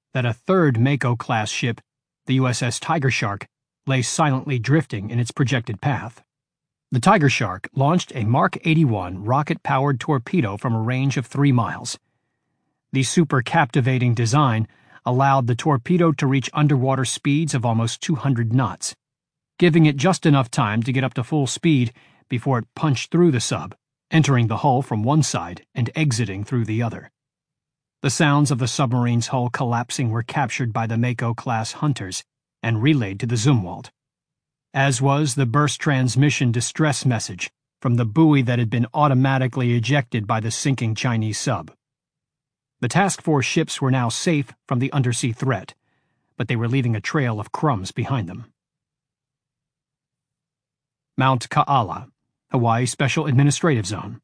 that a third Mako-class ship, the U S S Tiger Shark, lay silently drifting in its projected path. The Tiger Shark launched a Mark eighty-one rocket-powered torpedo from a range of three miles. The super-captivating design allowed the torpedo to reach underwater speeds of almost two hundred knots, giving it just enough time to get up to full speed before it punched through the sub, entering the hull from one side and exiting through the other. The sounds of the submarine's hull collapsing were captured by the Mako-class hunters and relayed to the Zumwalt, as was the burst transmission distress message from the buoy that had been automatically ejected by the sinking Chinese sub. The task force ships were now safe from the undersea threat, but they were leaving a trail of crumbs behind them. Mount Kaala, Hawaii Special Administrative Zone.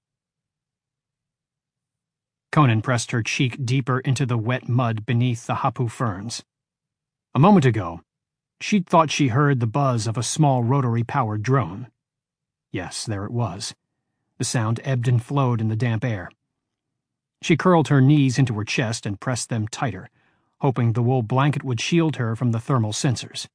Conan pressed her cheek deeper into the wet mud beneath the hapu ferns. A moment ago, she'd thought she heard the buzz of a small rotary-powered drone. Yes, there it was. The sound ebbed and flowed in the damp air. She curled her knees into her chest and pressed them tighter, hoping the wool blanket would shield her from the thermal sensors.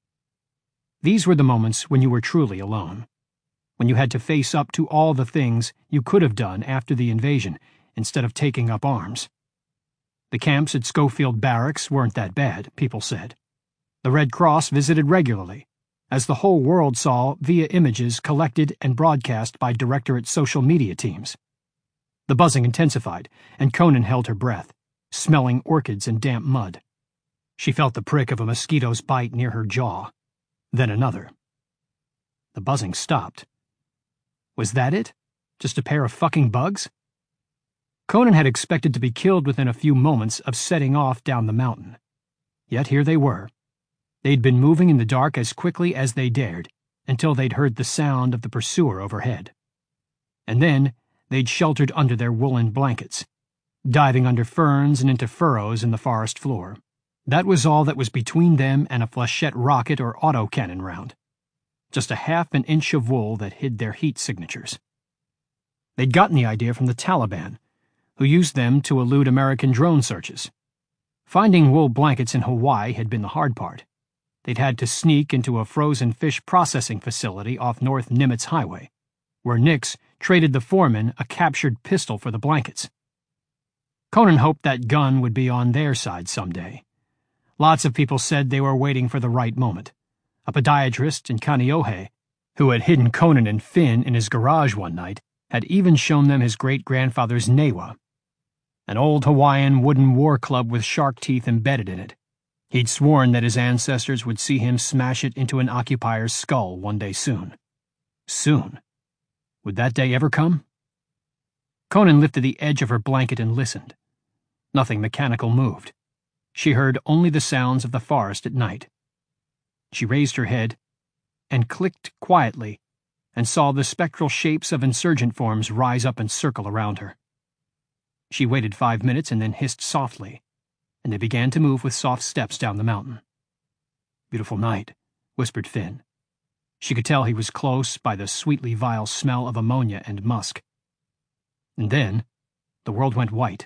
These were the moments when you were truly alone, when you had to face up to all the things you could have done after the invasion instead of taking up arms. The camps at Schofield Barracks weren't that bad, people said. The Red Cross visited regularly, as the whole world saw via images collected and broadcast by Directorate social media teams. The buzzing intensified, and Conan held her breath, smelling orchids and damp mud. She felt the prick of a mosquito's bite near her jaw, then another. The buzzing stopped. Was that it? Just a pair of fucking bugs? Conan had expected to be killed within a few moments of setting off down the mountain. Yet here they were. They'd been moving in the dark as quickly as they dared, until they'd heard the sound of the pursuer overhead. And then they'd sheltered under their woolen blankets, diving under ferns and into furrows in the forest floor. That was all that was between them and a flechette rocket or autocannon round. Just a half an inch of wool that hid their heat signatures. They'd gotten the idea from the Taliban, who used them to elude American drone searches. Finding wool blankets in Hawaii had been the hard part. They'd had to sneak into a frozen fish processing facility off North Nimitz Highway, where Nix traded the foreman a captured pistol for the blankets. Conan hoped that gun would be on their side someday. Lots of people said they were waiting for the right moment. A podiatrist in Kaneohe, who had hidden Conan and Finn in his garage one night, had even shown them his great-grandfather's Newa, an old Hawaiian wooden war club with shark teeth embedded in it. He'd sworn that his ancestors would see him smash it into an occupier's skull one day soon. Soon. Would that day ever come? Conan lifted the edge of her blanket and listened. Nothing mechanical moved. She heard only the sounds of the forest at night. She raised her head and clicked quietly and saw the spectral shapes of insurgent forms rise up and circle around her. She waited five minutes and then hissed softly, and they began to move with soft steps down the mountain. "Beautiful night," whispered Finn. She could tell he was close by the sweetly vile smell of ammonia and musk. And then, the world went white.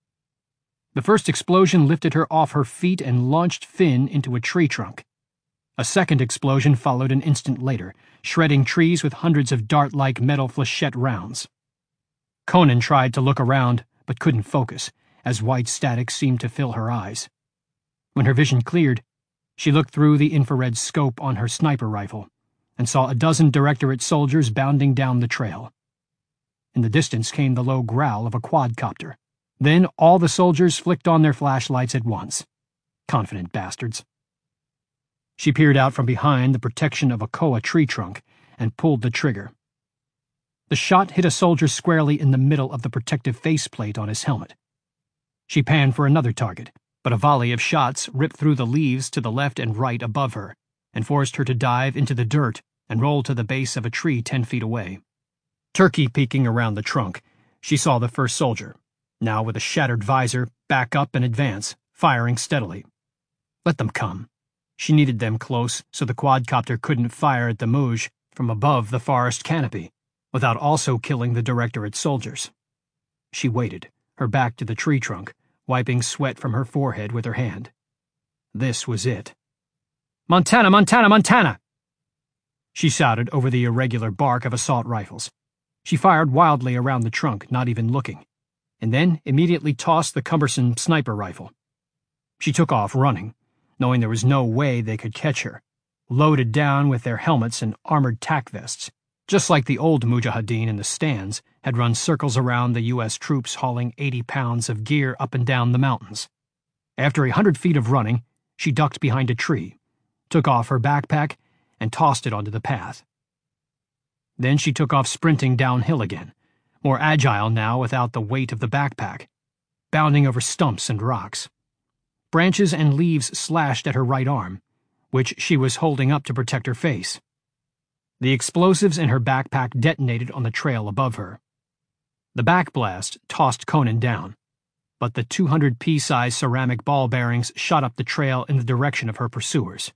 The first explosion lifted her off her feet and launched Finn into a tree trunk. A second explosion followed an instant later, shredding trees with hundreds of dart-like metal flechette rounds. Conan tried to look around, but couldn't focus, as white static seemed to fill her eyes. When her vision cleared, she looked through the infrared scope on her sniper rifle and saw a dozen Directorate soldiers bounding down the trail. In the distance came the low growl of a quadcopter. Then all the soldiers flicked on their flashlights at once. Confident bastards. She peered out from behind the protection of a koa tree trunk and pulled the trigger. The shot hit a soldier squarely in the middle of the protective faceplate on his helmet. She panned for another target, but a volley of shots ripped through the leaves to the left and right above her and forced her to dive into the dirt and roll to the base of a tree ten feet away. Turkey peeking around the trunk, she saw the first soldier, now with a shattered visor, back up and advance, firing steadily. Let them come. She needed them close so the quadcopter couldn't fire at the Mouge from above the forest canopy, without also killing the Directorate soldiers. She waited, her back to the tree trunk, wiping sweat from her forehead with her hand. This was it. "Montana! Montana! Montana!" She shouted over the irregular bark of assault rifles. She fired wildly around the trunk, not even looking, and then immediately tossed the cumbersome sniper rifle. She took off running, knowing there was no way they could catch her, loaded down with their helmets and armored tack vests, just like the old Mujahideen in the stands had run circles around the U S troops hauling eighty pounds of gear up and down the mountains. After a hundred feet of running, she ducked behind a tree, took off her backpack, and tossed it onto the path. Then she took off sprinting downhill again, more agile now without the weight of the backpack, bounding over stumps and rocks. Branches and leaves slashed at her right arm, which she was holding up to protect her face. The explosives in her backpack detonated on the trail above her. The backblast tossed Conan down, but the two hundred pea-sized ceramic ball bearings shot up the trail in the direction of her pursuers.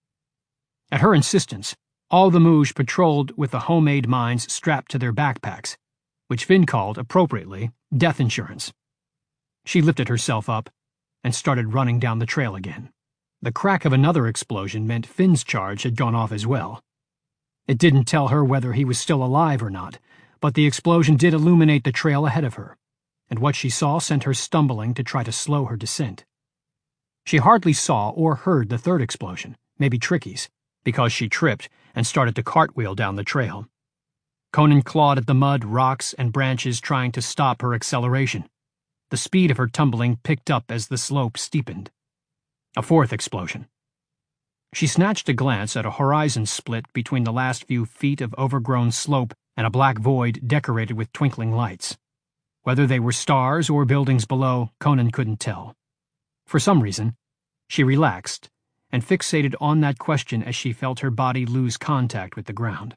At her insistence, all the Muj patrolled with the homemade mines strapped to their backpacks, which Finn called, appropriately, death insurance. She lifted herself up and started running down the trail again. The crack of another explosion meant Finn's charge had gone off as well. It didn't tell her whether he was still alive or not, but the explosion did illuminate the trail ahead of her, and what she saw sent her stumbling to try to slow her descent. She hardly saw or heard the third explosion, maybe Tricky's, because she tripped and started to cartwheel down the trail. Conan clawed at the mud, rocks, and branches trying to stop her acceleration. The speed of her tumbling picked up as the slope steepened. A fourth explosion. She snatched a glance at a horizon split between the last few feet of overgrown slope and a black void decorated with twinkling lights. Whether they were stars or buildings below, Conan couldn't tell. For some reason, she relaxed and fixated on that question as she felt her body lose contact with the ground.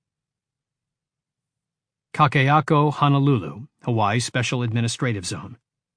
Kakeako, Honolulu, Hawaii Special Administrative Zone.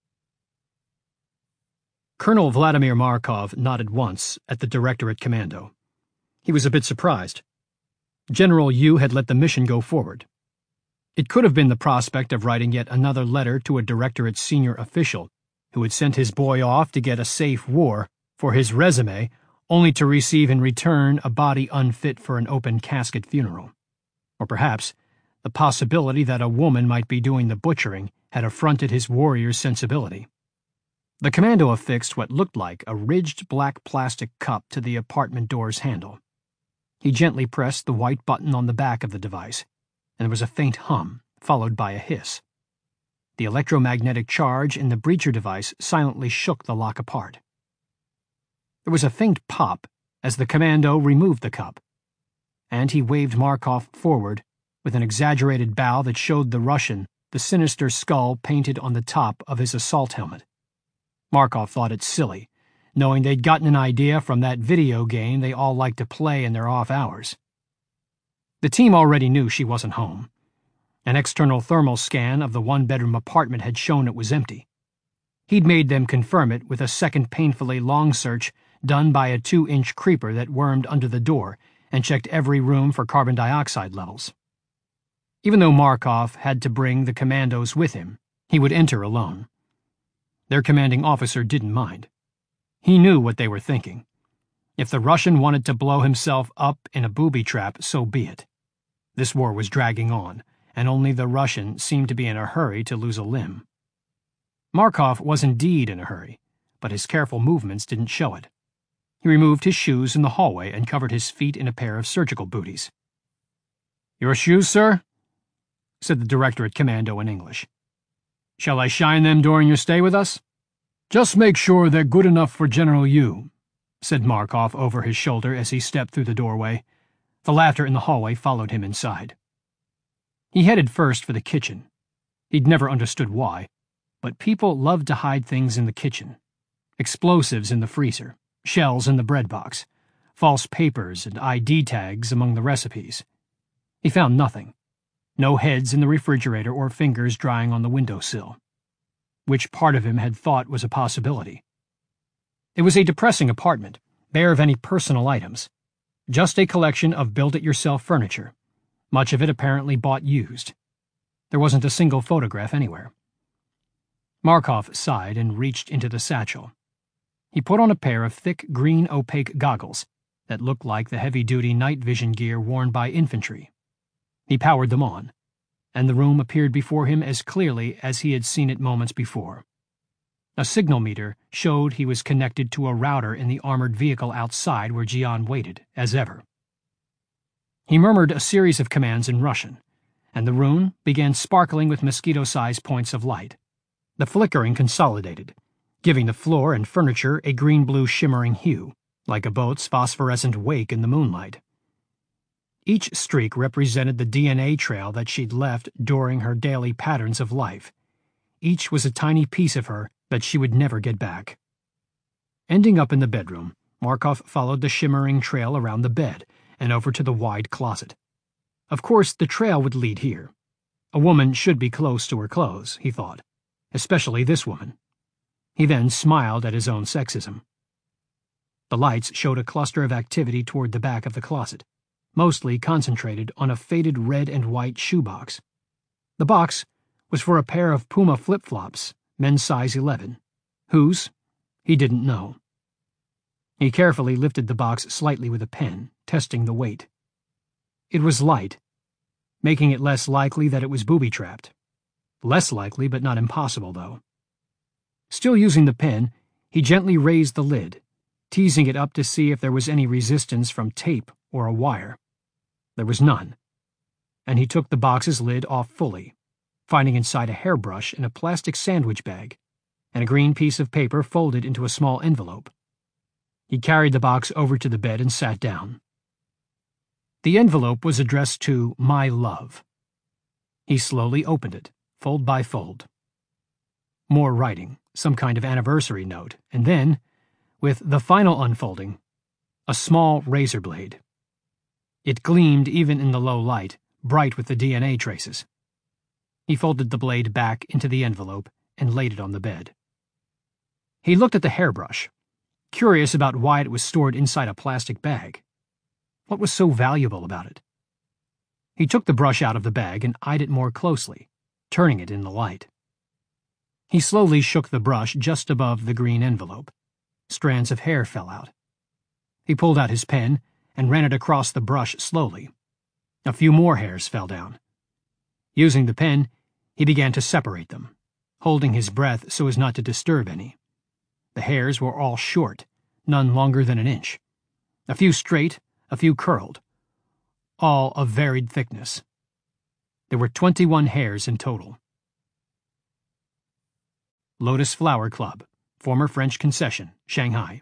Colonel Vladimir Markov nodded once at the Directorate Commando. He was a bit surprised. General Yu had let the mission go forward. It could have been the prospect of writing yet another letter to a Directorate senior official who had sent his boy off to get a safe war for his resume, only to receive in return a body unfit for an open casket funeral. Or perhaps the possibility that a woman might be doing the butchering had affronted his warrior's sensibility. The commando affixed what looked like a ridged black plastic cup to the apartment door's handle. He gently pressed the white button on the back of the device, and there was a faint hum, followed by a hiss. The electromagnetic charge in the breacher device silently shook the lock apart. There was a faint pop as the commando removed the cup, and he waved Markov forward with an exaggerated bow that showed the Russian the sinister skull painted on the top of his assault helmet. Markov thought it silly, knowing they'd gotten an idea from that video game they all liked to play in their off hours. The team already knew she wasn't home. An external thermal scan of the one-bedroom apartment had shown it was empty. He'd made them confirm it with a second painfully long search done by a two-inch creeper that wormed under the door and checked every room for carbon dioxide levels. Even though Markov had to bring the commandos with him, he would enter alone. Their commanding officer didn't mind. He knew what they were thinking. If the Russian wanted to blow himself up in a booby trap, so be it. This war was dragging on, and only the Russian seemed to be in a hurry to lose a limb. Markov was indeed in a hurry, but his careful movements didn't show it. He removed his shoes in the hallway and covered his feet in a pair of surgical booties. "Your shoes, sir?" said the Directorate Commando in English. "Shall I shine them during your stay with us?" "Just make sure they're good enough for General Yu," said Markov over his shoulder as he stepped through the doorway. The laughter in the hallway followed him inside. He headed first for the kitchen. He'd never understood why, but people loved to hide things in the kitchen. Explosives in the freezer, shells in the bread box, false papers and I D tags among the recipes. He found nothing. No heads in the refrigerator or fingers drying on the windowsill. Which part of him had thought was a possibility? It was a depressing apartment, bare of any personal items. Just a collection of build-it-yourself furniture, much of it apparently bought used. There wasn't a single photograph anywhere. Markov sighed and reached into the satchel. He put on a pair of thick green opaque goggles that looked like the heavy-duty night vision gear worn by infantry. He powered them on, and the room appeared before him as clearly as he had seen it moments before. A signal meter showed he was connected to a router in the armored vehicle outside where Jian waited, as ever. He murmured a series of commands in Russian, and the room began sparkling with mosquito-sized points of light. The flickering consolidated, giving the floor and furniture a green-blue shimmering hue, like a boat's phosphorescent wake in the moonlight. Each streak represented the D N A trail that she'd left during her daily patterns of life. Each was a tiny piece of her that she would never get back. Ending up in the bedroom, Markov followed the shimmering trail around the bed and over to the wide closet. Of course, the trail would lead here. A woman should be close to her clothes, he thought, especially this woman. He then smiled at his own sexism. The lights showed a cluster of activity toward the back of the closet, mostly concentrated on a faded red and white shoebox. The box was for a pair of Puma flip-flops, men's size eleven. Whose? He didn't know. He carefully lifted the box slightly with a pen, testing the weight. It was light, making it less likely that it was booby-trapped. Less likely, but not impossible, though. Still using the pen, he gently raised the lid, teasing it up to see if there was any resistance from tape or a wire. There was none, and he took the box's lid off fully, finding inside a hairbrush in a plastic sandwich bag and a green piece of paper folded into a small envelope. He carried the box over to the bed and sat down. The envelope was addressed to My Love. He slowly opened it, fold by fold. More writing, some kind of anniversary note, and then, with the final unfolding, a small razor blade. It gleamed even in the low light, bright with the D N A traces. He folded the blade back into the envelope and laid it on the bed. He looked at the hairbrush, curious about why it was stored inside a plastic bag. What was so valuable about it? He took the brush out of the bag and eyed it more closely, turning it in the light. He slowly shook the brush just above the green envelope. Strands of hair fell out. He pulled out his pen and ran it across the brush slowly. A few more hairs fell down. Using the pen, he began to separate them, holding his breath so as not to disturb any. The hairs were all short, none longer than an inch. A few straight, a few curled, all of varied thickness. There were twenty-one hairs in total. Lotus Flower Club, former French concession, Shanghai.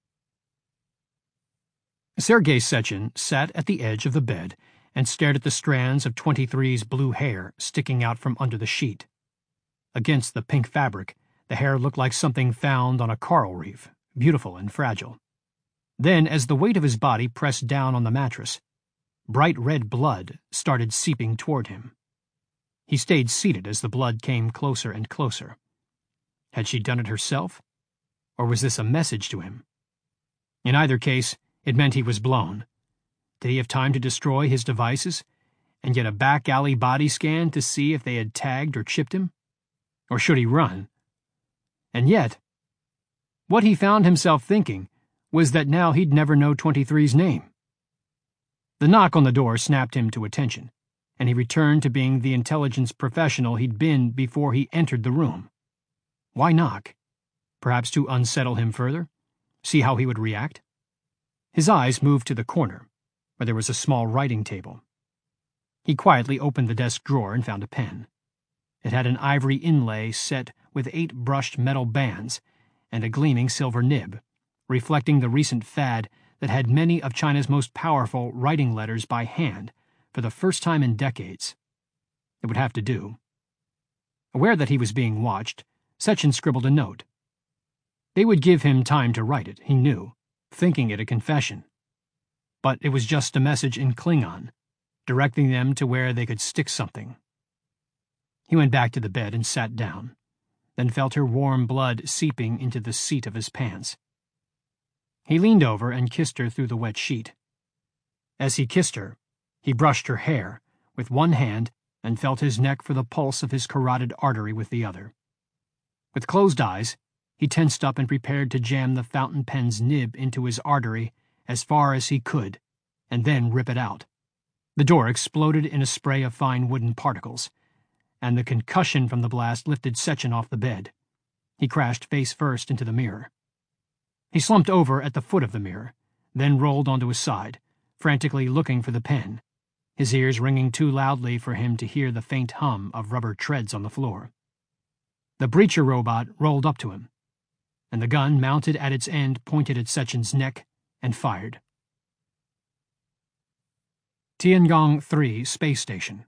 Sergei Sechin sat at the edge of the bed and stared at the strands of twenty-three's blue hair sticking out from under the sheet. Against the pink fabric, the hair looked like something found on a coral reef, beautiful and fragile. Then, as the weight of his body pressed down on the mattress, bright red blood started seeping toward him. He stayed seated as the blood came closer and closer. Had she done it herself? Or was this a message to him? In either case, it meant he was blown. Did he have time to destroy his devices and get a back-alley body scan to see if they had tagged or chipped him? Or should he run? And yet, what he found himself thinking was that now he'd never know twenty-three's name. The knock on the door snapped him to attention, and he returned to being the intelligence professional he'd been before he entered the room. Why knock? Perhaps to unsettle him further? See how he would react? His eyes moved to the corner, where there was a small writing table. He quietly opened the desk drawer and found a pen. It had an ivory inlay set with eight brushed metal bands and a gleaming silver nib, reflecting the recent fad that had many of China's most powerful writing letters by hand for the first time in decades. It would have to do. Aware that he was being watched, Sechin scribbled a note. They would give him time to write it, he knew, thinking it a confession. But it was just a message in Klingon, directing them to where they could stick something. He went back to the bed and sat down, then felt her warm blood seeping into the seat of his pants. He leaned over and kissed her through the wet sheet. As he kissed her, he brushed her hair with one hand and felt his neck for the pulse of his carotid artery with the other. With closed eyes, he tensed up and prepared to jam the fountain pen's nib into his artery as far as he could, and then rip it out. The door exploded in a spray of fine wooden particles, and the concussion from the blast lifted Sechin off the bed. He crashed face first into the mirror. He slumped over at the foot of the mirror, then rolled onto his side, frantically looking for the pen, his ears ringing too loudly for him to hear the faint hum of rubber treads on the floor. The breacher robot rolled up to him, and the gun mounted at its end pointed at Sechin's neck and fired. Tiangong three Space Station.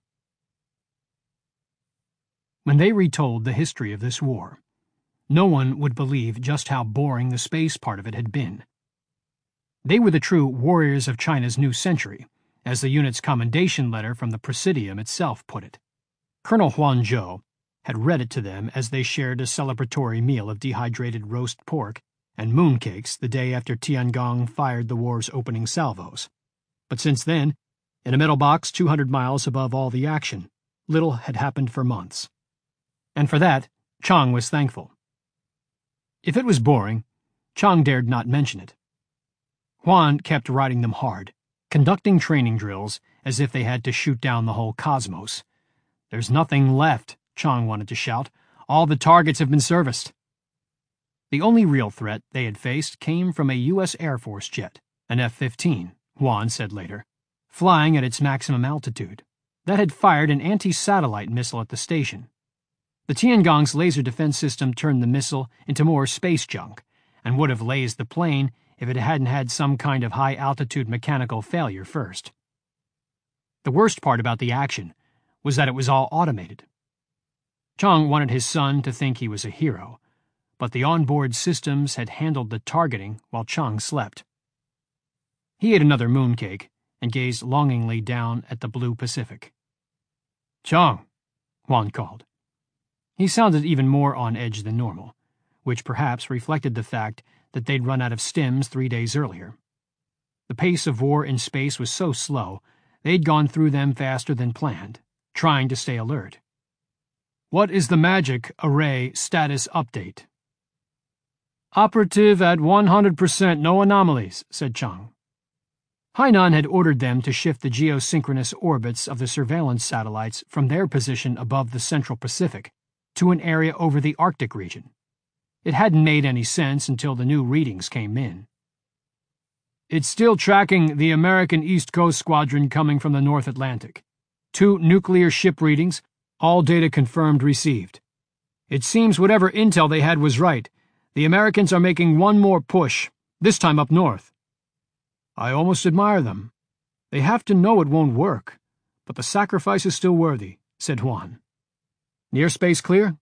When they retold the history of this war, no one would believe just how boring the space part of it had been. They were the true warriors of China's new century, as the unit's commendation letter from the Presidium itself put it. Colonel Huan Zhou had read it to them as they shared a celebratory meal of dehydrated roast pork and mooncakes the day after Tiangong fired the war's opening salvos. But since then, in a metal box two hundred miles above all the action, little had happened for months. And for that, Chang was thankful. If it was boring, Chang dared not mention it. Huan kept riding them hard, conducting training drills as if they had to shoot down the whole cosmos. There's nothing left, Chang wanted to shout. All the targets have been serviced. The only real threat they had faced came from a U S Air Force jet, an F fifteen, Huan said later, flying at its maximum altitude, that had fired an anti-satellite missile at the station. The Tiangong's laser defense system turned the missile into more space junk, and would have lased the plane if it hadn't had some kind of high-altitude mechanical failure first. The worst part about the action was that it was all automated. Chang wanted his son to think he was a hero, but the onboard systems had handled the targeting while Chang slept. He ate another mooncake and gazed longingly down at the blue Pacific. "Chang," Huan called. He sounded even more on edge than normal, which perhaps reflected the fact that they'd run out of stims three days earlier. The pace of war in space was so slow, they'd gone through them faster than planned, trying to stay alert. "What is the magic array status update?" "Operative at one hundred percent, no anomalies," said Chang. Hainan had ordered them to shift the geosynchronous orbits of the surveillance satellites from their position above the Central Pacific to an area over the Arctic region. It hadn't made any sense until the new readings came in. "It's still tracking the American East Coast Squadron coming from the North Atlantic. Two nuclear ship readings, all data confirmed received. It seems whatever intel they had was right. The Americans are making one more push, this time up north." "I almost admire them. They have to know it won't work, but the sacrifice is still worthy," said Huan. "Near space clear?"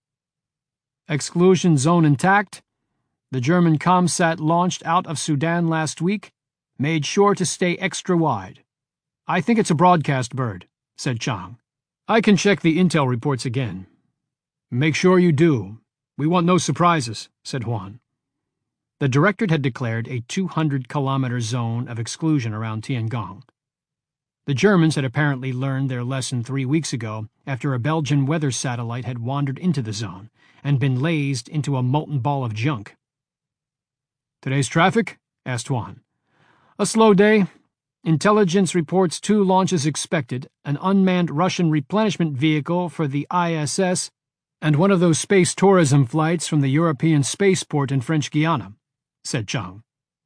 "Exclusion zone intact. The German ComSat launched out of Sudan last week made sure to stay extra wide. I think it's a broadcast bird," said Chang. "I can check the intel reports again." "Make sure you do. We want no surprises," said Huan. The Directorate had declared a two hundred kilometer zone of exclusion around Tiangong. The Germans had apparently learned their lesson three weeks ago after a Belgian weather satellite had wandered into the zone and been lased into a molten ball of junk. "Today's traffic?" asked Huan. "A slow day. Intelligence reports two launches expected, an unmanned Russian replenishment vehicle for the I S S, and one of those space tourism flights from the European spaceport in French Guiana," said Chang.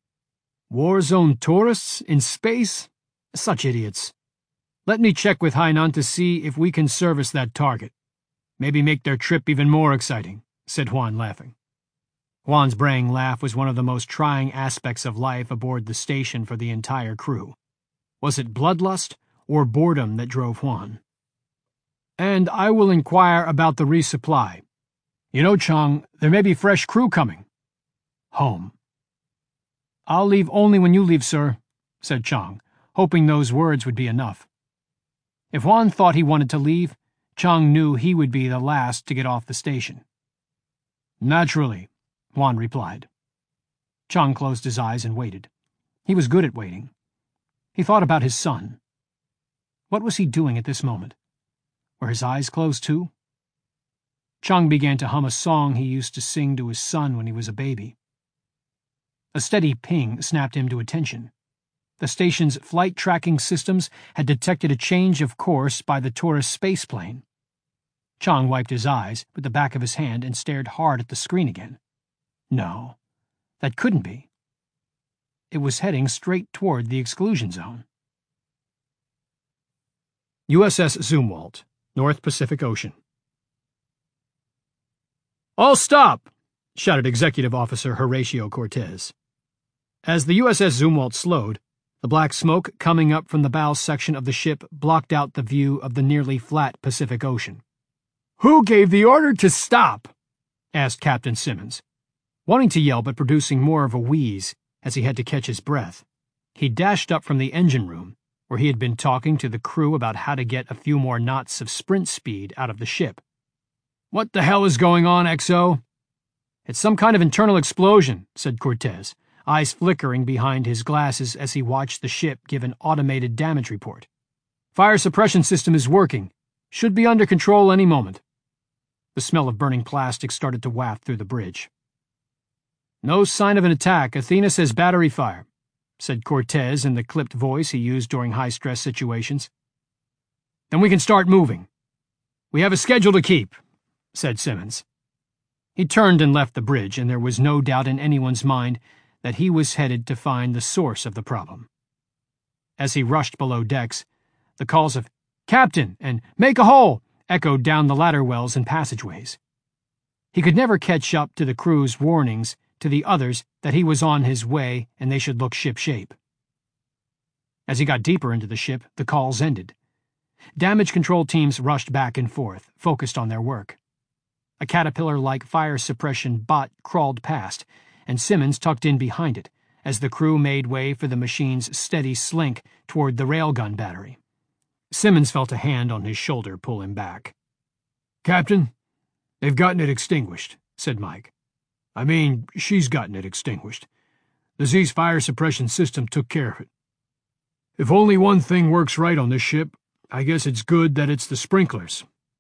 "War zone tourists in space? Such idiots. Let me check with Hainan to see if we can service that target. Maybe make their trip even more exciting," said Huan, laughing. Huan's braying laugh was one of the most trying aspects of life aboard the station for the entire crew. Was it bloodlust or boredom that drove Huan? "And I will inquire about the resupply. You know, Chang, there may be fresh crew coming." "Home." "I'll leave only when you leave, sir," said Chang, hoping those words would be enough. If Huan thought he wanted to leave, Chang knew he would be the last to get off the station. "Naturally," Huan replied. Chang closed his eyes and waited. He was good at waiting. He thought about his son. What was he doing at this moment? Were his eyes closed too? Chang began to hum a song he used to sing to his son when he was a baby. A steady ping snapped him to attention. The station's flight tracking systems had detected a change of course by the tourist spaceplane. Chang wiped his eyes with the back of his hand and stared hard at the screen again. No, that couldn't be. It was heading straight toward the exclusion zone. U S S Zumwalt, North Pacific Ocean. "All stop!" shouted Executive Officer Horatio Cortez. As the U S S Zumwalt slowed, the black smoke coming up from the bow section of the ship blocked out the view of the nearly flat Pacific Ocean. "Who gave the order to stop?" asked Captain Simmons, wanting to yell but producing more of a wheeze as he had to catch his breath. He dashed up from the engine room, where he had been talking to the crew about how to get a few more knots of sprint speed out of the ship. "What the hell is going on, X O?" "It's some kind of internal explosion," said Cortez, eyes flickering behind his glasses as he watched the ship give an automated damage report. "Fire suppression system is working. Should be under control any moment." The smell of burning plastic started to waft through the bridge. "No sign of an attack. Athena says battery fire," said Cortez in the clipped voice he used during high-stress situations. "Then we can start moving." "We have a schedule to keep," said Simmons. He turned and left the bridge, and there was no doubt in anyone's mind that he was headed to find the source of the problem. As he rushed below decks, the calls of "Captain" and "Make a hole" echoed down the ladder wells and passageways. He could never catch up to the crew's warnings to the others that he was on his way and they should look ship-shape. As he got deeper into the ship, the calls ended. Damage control teams rushed back and forth, focused on their work. A caterpillar-like fire suppression bot crawled past, and Simmons tucked in behind it as the crew made way for the machine's steady slink toward the railgun battery. Simmons felt a hand on his shoulder pull him back. "Captain, they've gotten it extinguished," said Mike. "I mean, she's gotten it extinguished. The Z's fire suppression system took care of it. If only one thing works right on this ship, I guess it's good that it's the sprinklers.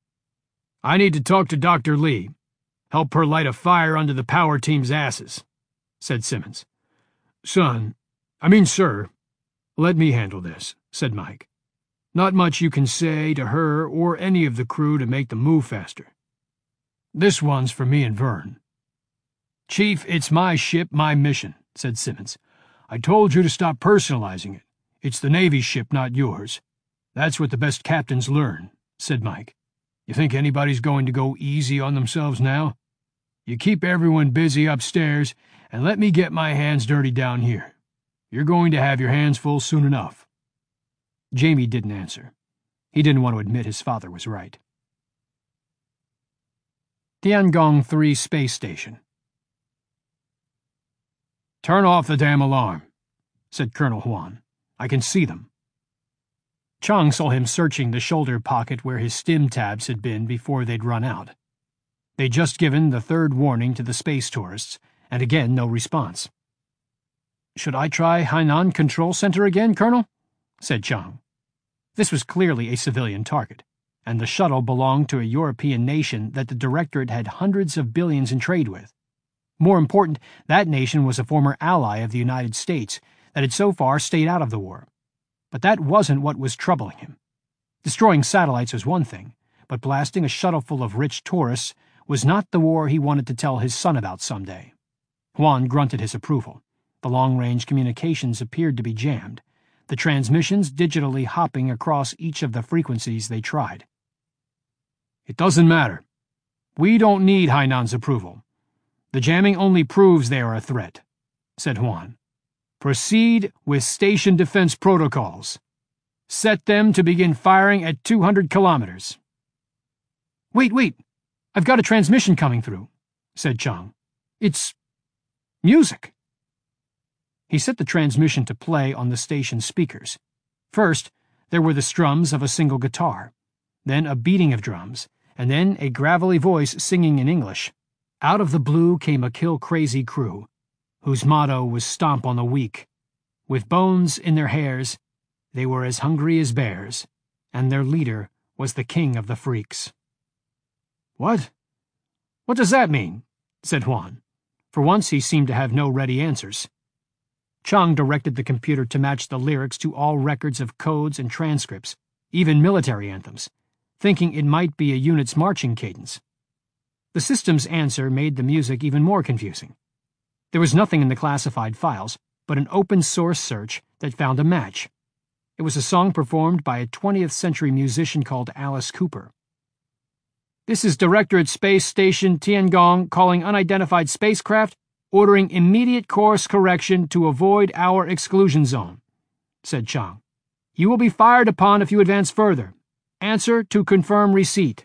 I need to talk to Doctor Lee. Help her light a fire under the power team's asses," said Simmons. "Son, I mean, sir." "Let me handle this," said Mike. "Not much you can say to her or any of the crew to make them move faster. This one's for me and Vern." "Chief, it's my ship, my mission," said Simmons. "I told you to stop personalizing it. It's the Navy's ship, not yours. That's what the best captains learn," said Mike. "You think anybody's going to go easy on themselves now? You keep everyone busy upstairs and let me get my hands dirty down here. You're going to have your hands full soon enough." Jamie didn't answer. He didn't want to admit his father was right. Tiangong three Space Station. "Turn off the damn alarm," said Colonel Huan. "I can see them." Chang saw him searching the shoulder pocket where his stim tabs had been before they'd run out. They'd just given the third warning to the space tourists, and again no response. "Should I try Hainan Control Center again, Colonel?" said Chang. This was clearly a civilian target, and the shuttle belonged to a European nation that the Directorate had hundreds of billions in trade with. More important, that nation was a former ally of the United States that had so far stayed out of the war. But that wasn't what was troubling him. Destroying satellites was one thing, but blasting a shuttle full of rich tourists was not the war he wanted to tell his son about someday. Huan grunted his approval. The long-range communications appeared to be jammed, the transmissions digitally hopping across each of the frequencies they tried. "It doesn't matter. We don't need Hainan's approval. The jamming only proves they are a threat," said Huan. "Proceed with station defense protocols. Set them to begin firing at two hundred kilometers. "Wait, wait. I've got a transmission coming through," said Chang. "It's music." He set the transmission to play on the station speakers. First, there were the strums of a single guitar, then a beating of drums, and then a gravelly voice singing in English. Out of the blue came a kill-crazy crew, whose motto was "Stomp on the weak." With bones in their hairs, they were as hungry as bears, and their leader was the king of the freaks. "What? What does that mean? Said Juan. For once he seemed to have no ready answers. Chang directed the computer to match the lyrics to all records of codes and transcripts, even military anthems, thinking it might be a unit's marching cadence. The system's answer made the music even more confusing. There was nothing in the classified files but an open-source search that found a match. It was a song performed by a twentieth century musician called Alice Cooper. This is Directorate Space Station Tiangong calling unidentified spacecraft, ordering immediate course correction to avoid our exclusion zone, said Chang. You will be fired upon if you advance further. Answer to confirm receipt.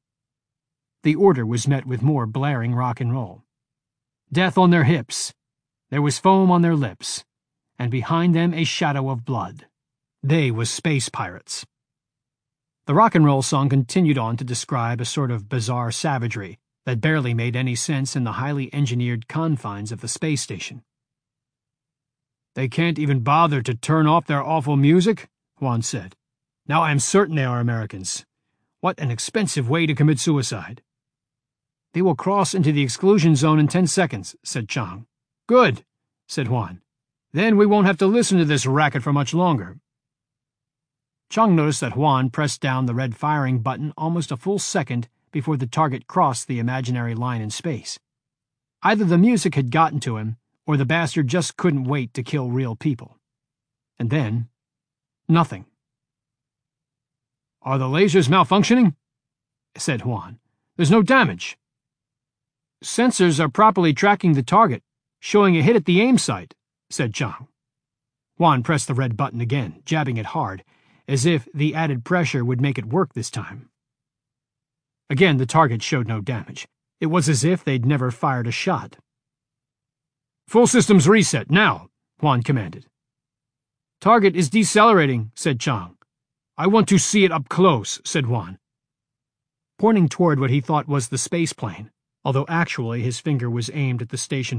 The order was met with more blaring rock and roll. Death on their hips. There was foam on their lips, and behind them a shadow of blood. They was space pirates. The rock and roll song continued on to describe a sort of bizarre savagery that barely made any sense in the highly engineered confines of the space station. They can't even bother to turn off their awful music, Juan said. Now I am certain they are Americans. What an expensive way to commit suicide. They will cross into the exclusion zone in ten seconds, said Chang. Good, said Juan. Then we won't have to listen to this racket for much longer. Chang noticed that Juan pressed down the red firing button almost a full second before the target crossed the imaginary line in space. Either the music had gotten to him, or the bastard just couldn't wait to kill real people. And then, nothing. Are the lasers malfunctioning? Said Juan. There's no damage. Sensors are properly tracking the target, showing a hit at the aim site, said Chang. Juan pressed the red button again, jabbing it hard, as if the added pressure would make it work this time. Again, the target showed no damage. It was as if they'd never fired a shot. Full systems reset, now, Juan commanded. Target is decelerating, said Chang. I want to see it up close, said Juan, pointing toward what he thought was the space plane, although actually his finger was aimed at the station